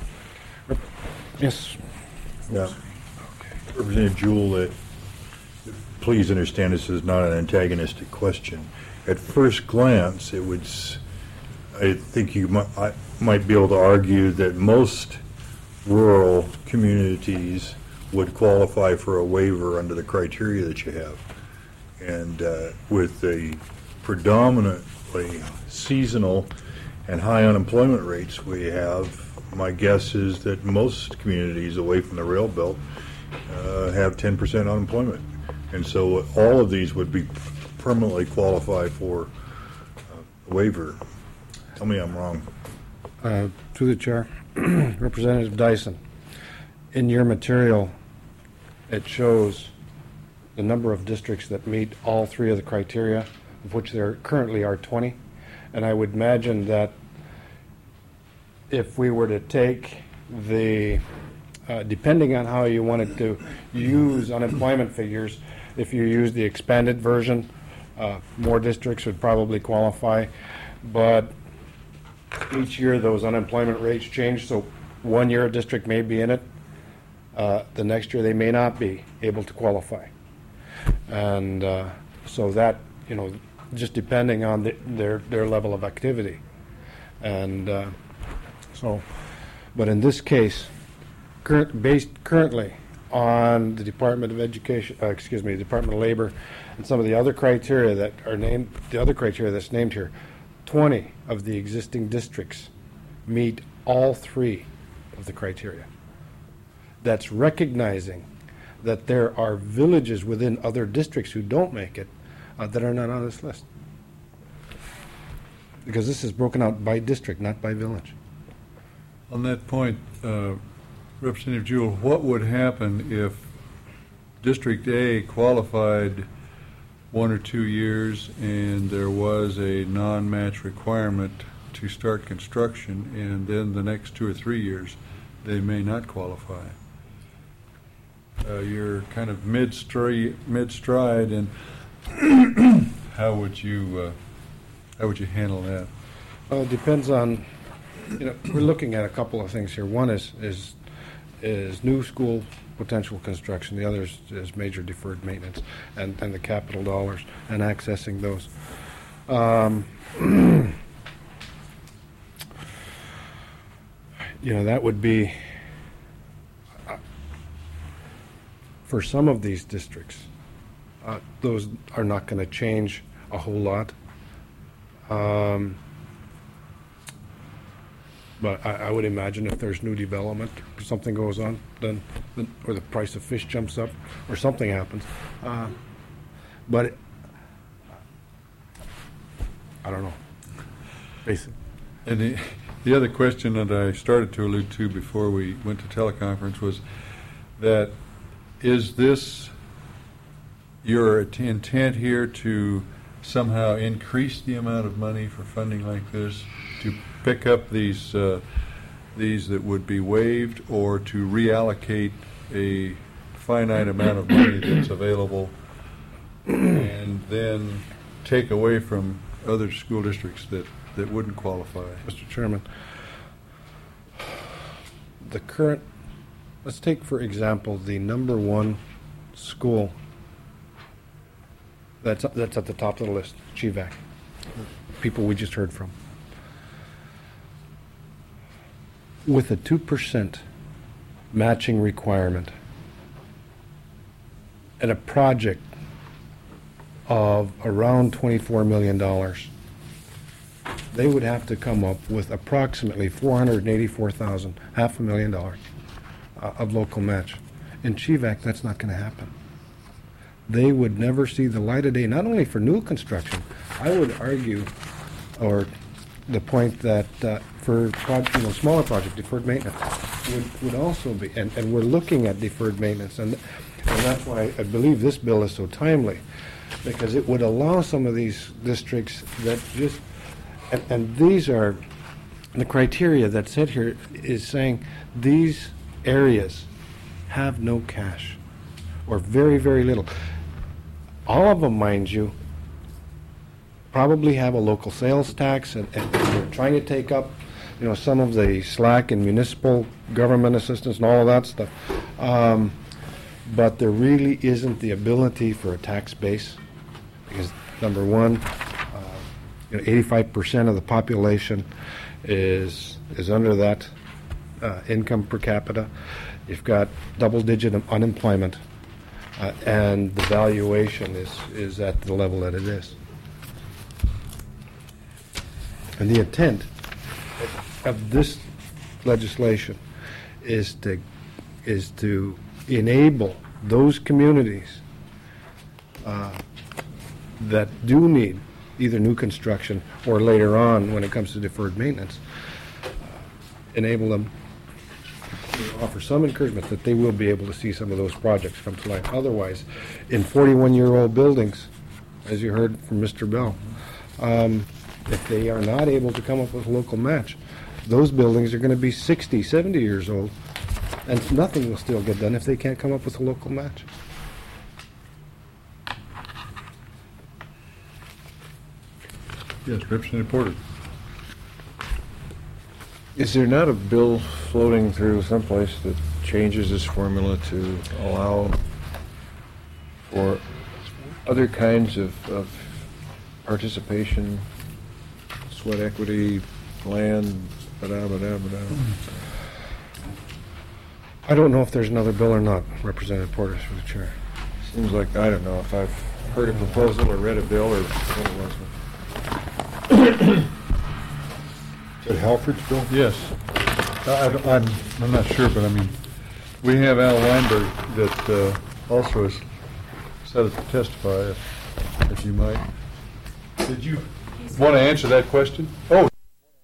Yes. Yeah. Representative Jewell, uh, please understand this is not an antagonistic question. At first glance, it would, s- I think you might, I might be able to argue that most rural communities would qualify for a waiver under the criteria that you have. And uh, with the predominantly seasonal and high unemployment rates we have, my guess is that most communities away from the rail belt uh, have ten percent unemployment. And so all of these would be permanently qualified for uh, a waiver. Tell me I'm wrong. Uh, to the chair, Representative Dyson, in your material, it shows the number of districts that meet all three of the criteria, of which there currently are twenty. And I would imagine that if we were to take the, uh, depending on how you wanted to use unemployment figures, if you use the expanded version, uh, more districts would probably qualify. But each year those unemployment rates change, so one year a district may be in it, uh, the next year they may not be able to qualify. And uh, so that, you know, just depending on the, their, their level of activity. And uh, so, but in this case, current, based currently on the Department of Education, uh, excuse me, Department of Labor, and some of the other criteria that are named, the other criteria that's named here, twenty of the existing districts meet all three of the criteria. That's recognizing that there are villages within other districts who don't make it uh, that are not on this list. Because this is broken out by district, not by village. On that point, uh, Representative Jewell, what would happen if District A qualified one or two years and there was a non-match requirement to start construction, and then the next two or three years they may not qualify? Uh, you're kind of mid-stride, mid-stride, and how would you uh, how would you handle that? Well, it depends on, you know, we're looking at a couple of things here. One is is is new school potential construction. The other is, is major deferred maintenance and, and the capital dollars and accessing those. Um, you know, that would be, uh, for some of these districts, uh, those are not going to change a whole lot. Um, But I, I would imagine if there's new development, or something goes on, then, then or the price of fish jumps up, or something happens. Uh, but it, I don't know. Basically. And the, the other question that I started to allude to before we went to teleconference was that, is this your intent here to somehow increase the amount of money for funding like this, to pick up these uh, these that would be waived, or to reallocate a finite amount of money that's available and then take away from other school districts that, that wouldn't qualify? Mister Chairman, the current, let's take for example the number one school that's that's at the top of the list, G V A C, people we just heard from. With a two percent matching requirement and a project of around twenty-four million dollars, they would have to come up with approximately four hundred eighty-four thousand dollars, half a million dollars uh, of local match. In G V A C, that's not going to happen. They would never see the light of day, not only for new construction. I would argue, or the point that uh, for project, you know, smaller project, deferred maintenance would, would also be, and, and we're looking at deferred maintenance, and, and that's why I believe this bill is so timely, because it would allow some of these districts that just, and, and these are, the criteria that's set here is saying these areas have no cash, or very, very little. All of them, mind you, probably have a local sales tax, and, and they're trying to take up, you know, some of the slack in municipal government assistance and all of that stuff. Um, but there really isn't the ability for a tax base, because number one, uh, you know, eighty-five percent of the population is is under that uh, income per capita. You've got double-digit unemployment, uh, and the valuation is is at the level that it is. And the intent of this legislation is to is to enable those communities uh, that do need either new construction or later on, when it comes to deferred maintenance, uh, enable them to offer some encouragement that they will be able to see some of those projects come to life. Otherwise, in forty-one-year-old buildings, as you heard from Mister Bell, um, if they are not able to come up with a local match, those buildings are going to be sixty, seventy years old, and nothing will still get done if they can't come up with a local match. Yes, Representative Porter. Is there not a bill floating through someplace that changes this formula to allow for other kinds of, of participation, sweat equity, land, ba-da-ba-da-ba-da. I don't know if there's another bill or not, Representative Porter, through the chair. Seems like, I don't know if I've heard a proposal or read a bill or what it was. Is it Halford's bill? Yes. I, I- I'm, I'm not sure, but I mean, we have Al Weinberg that uh, also is set up to testify, if, if you might. Did you want to answer that question? Oh.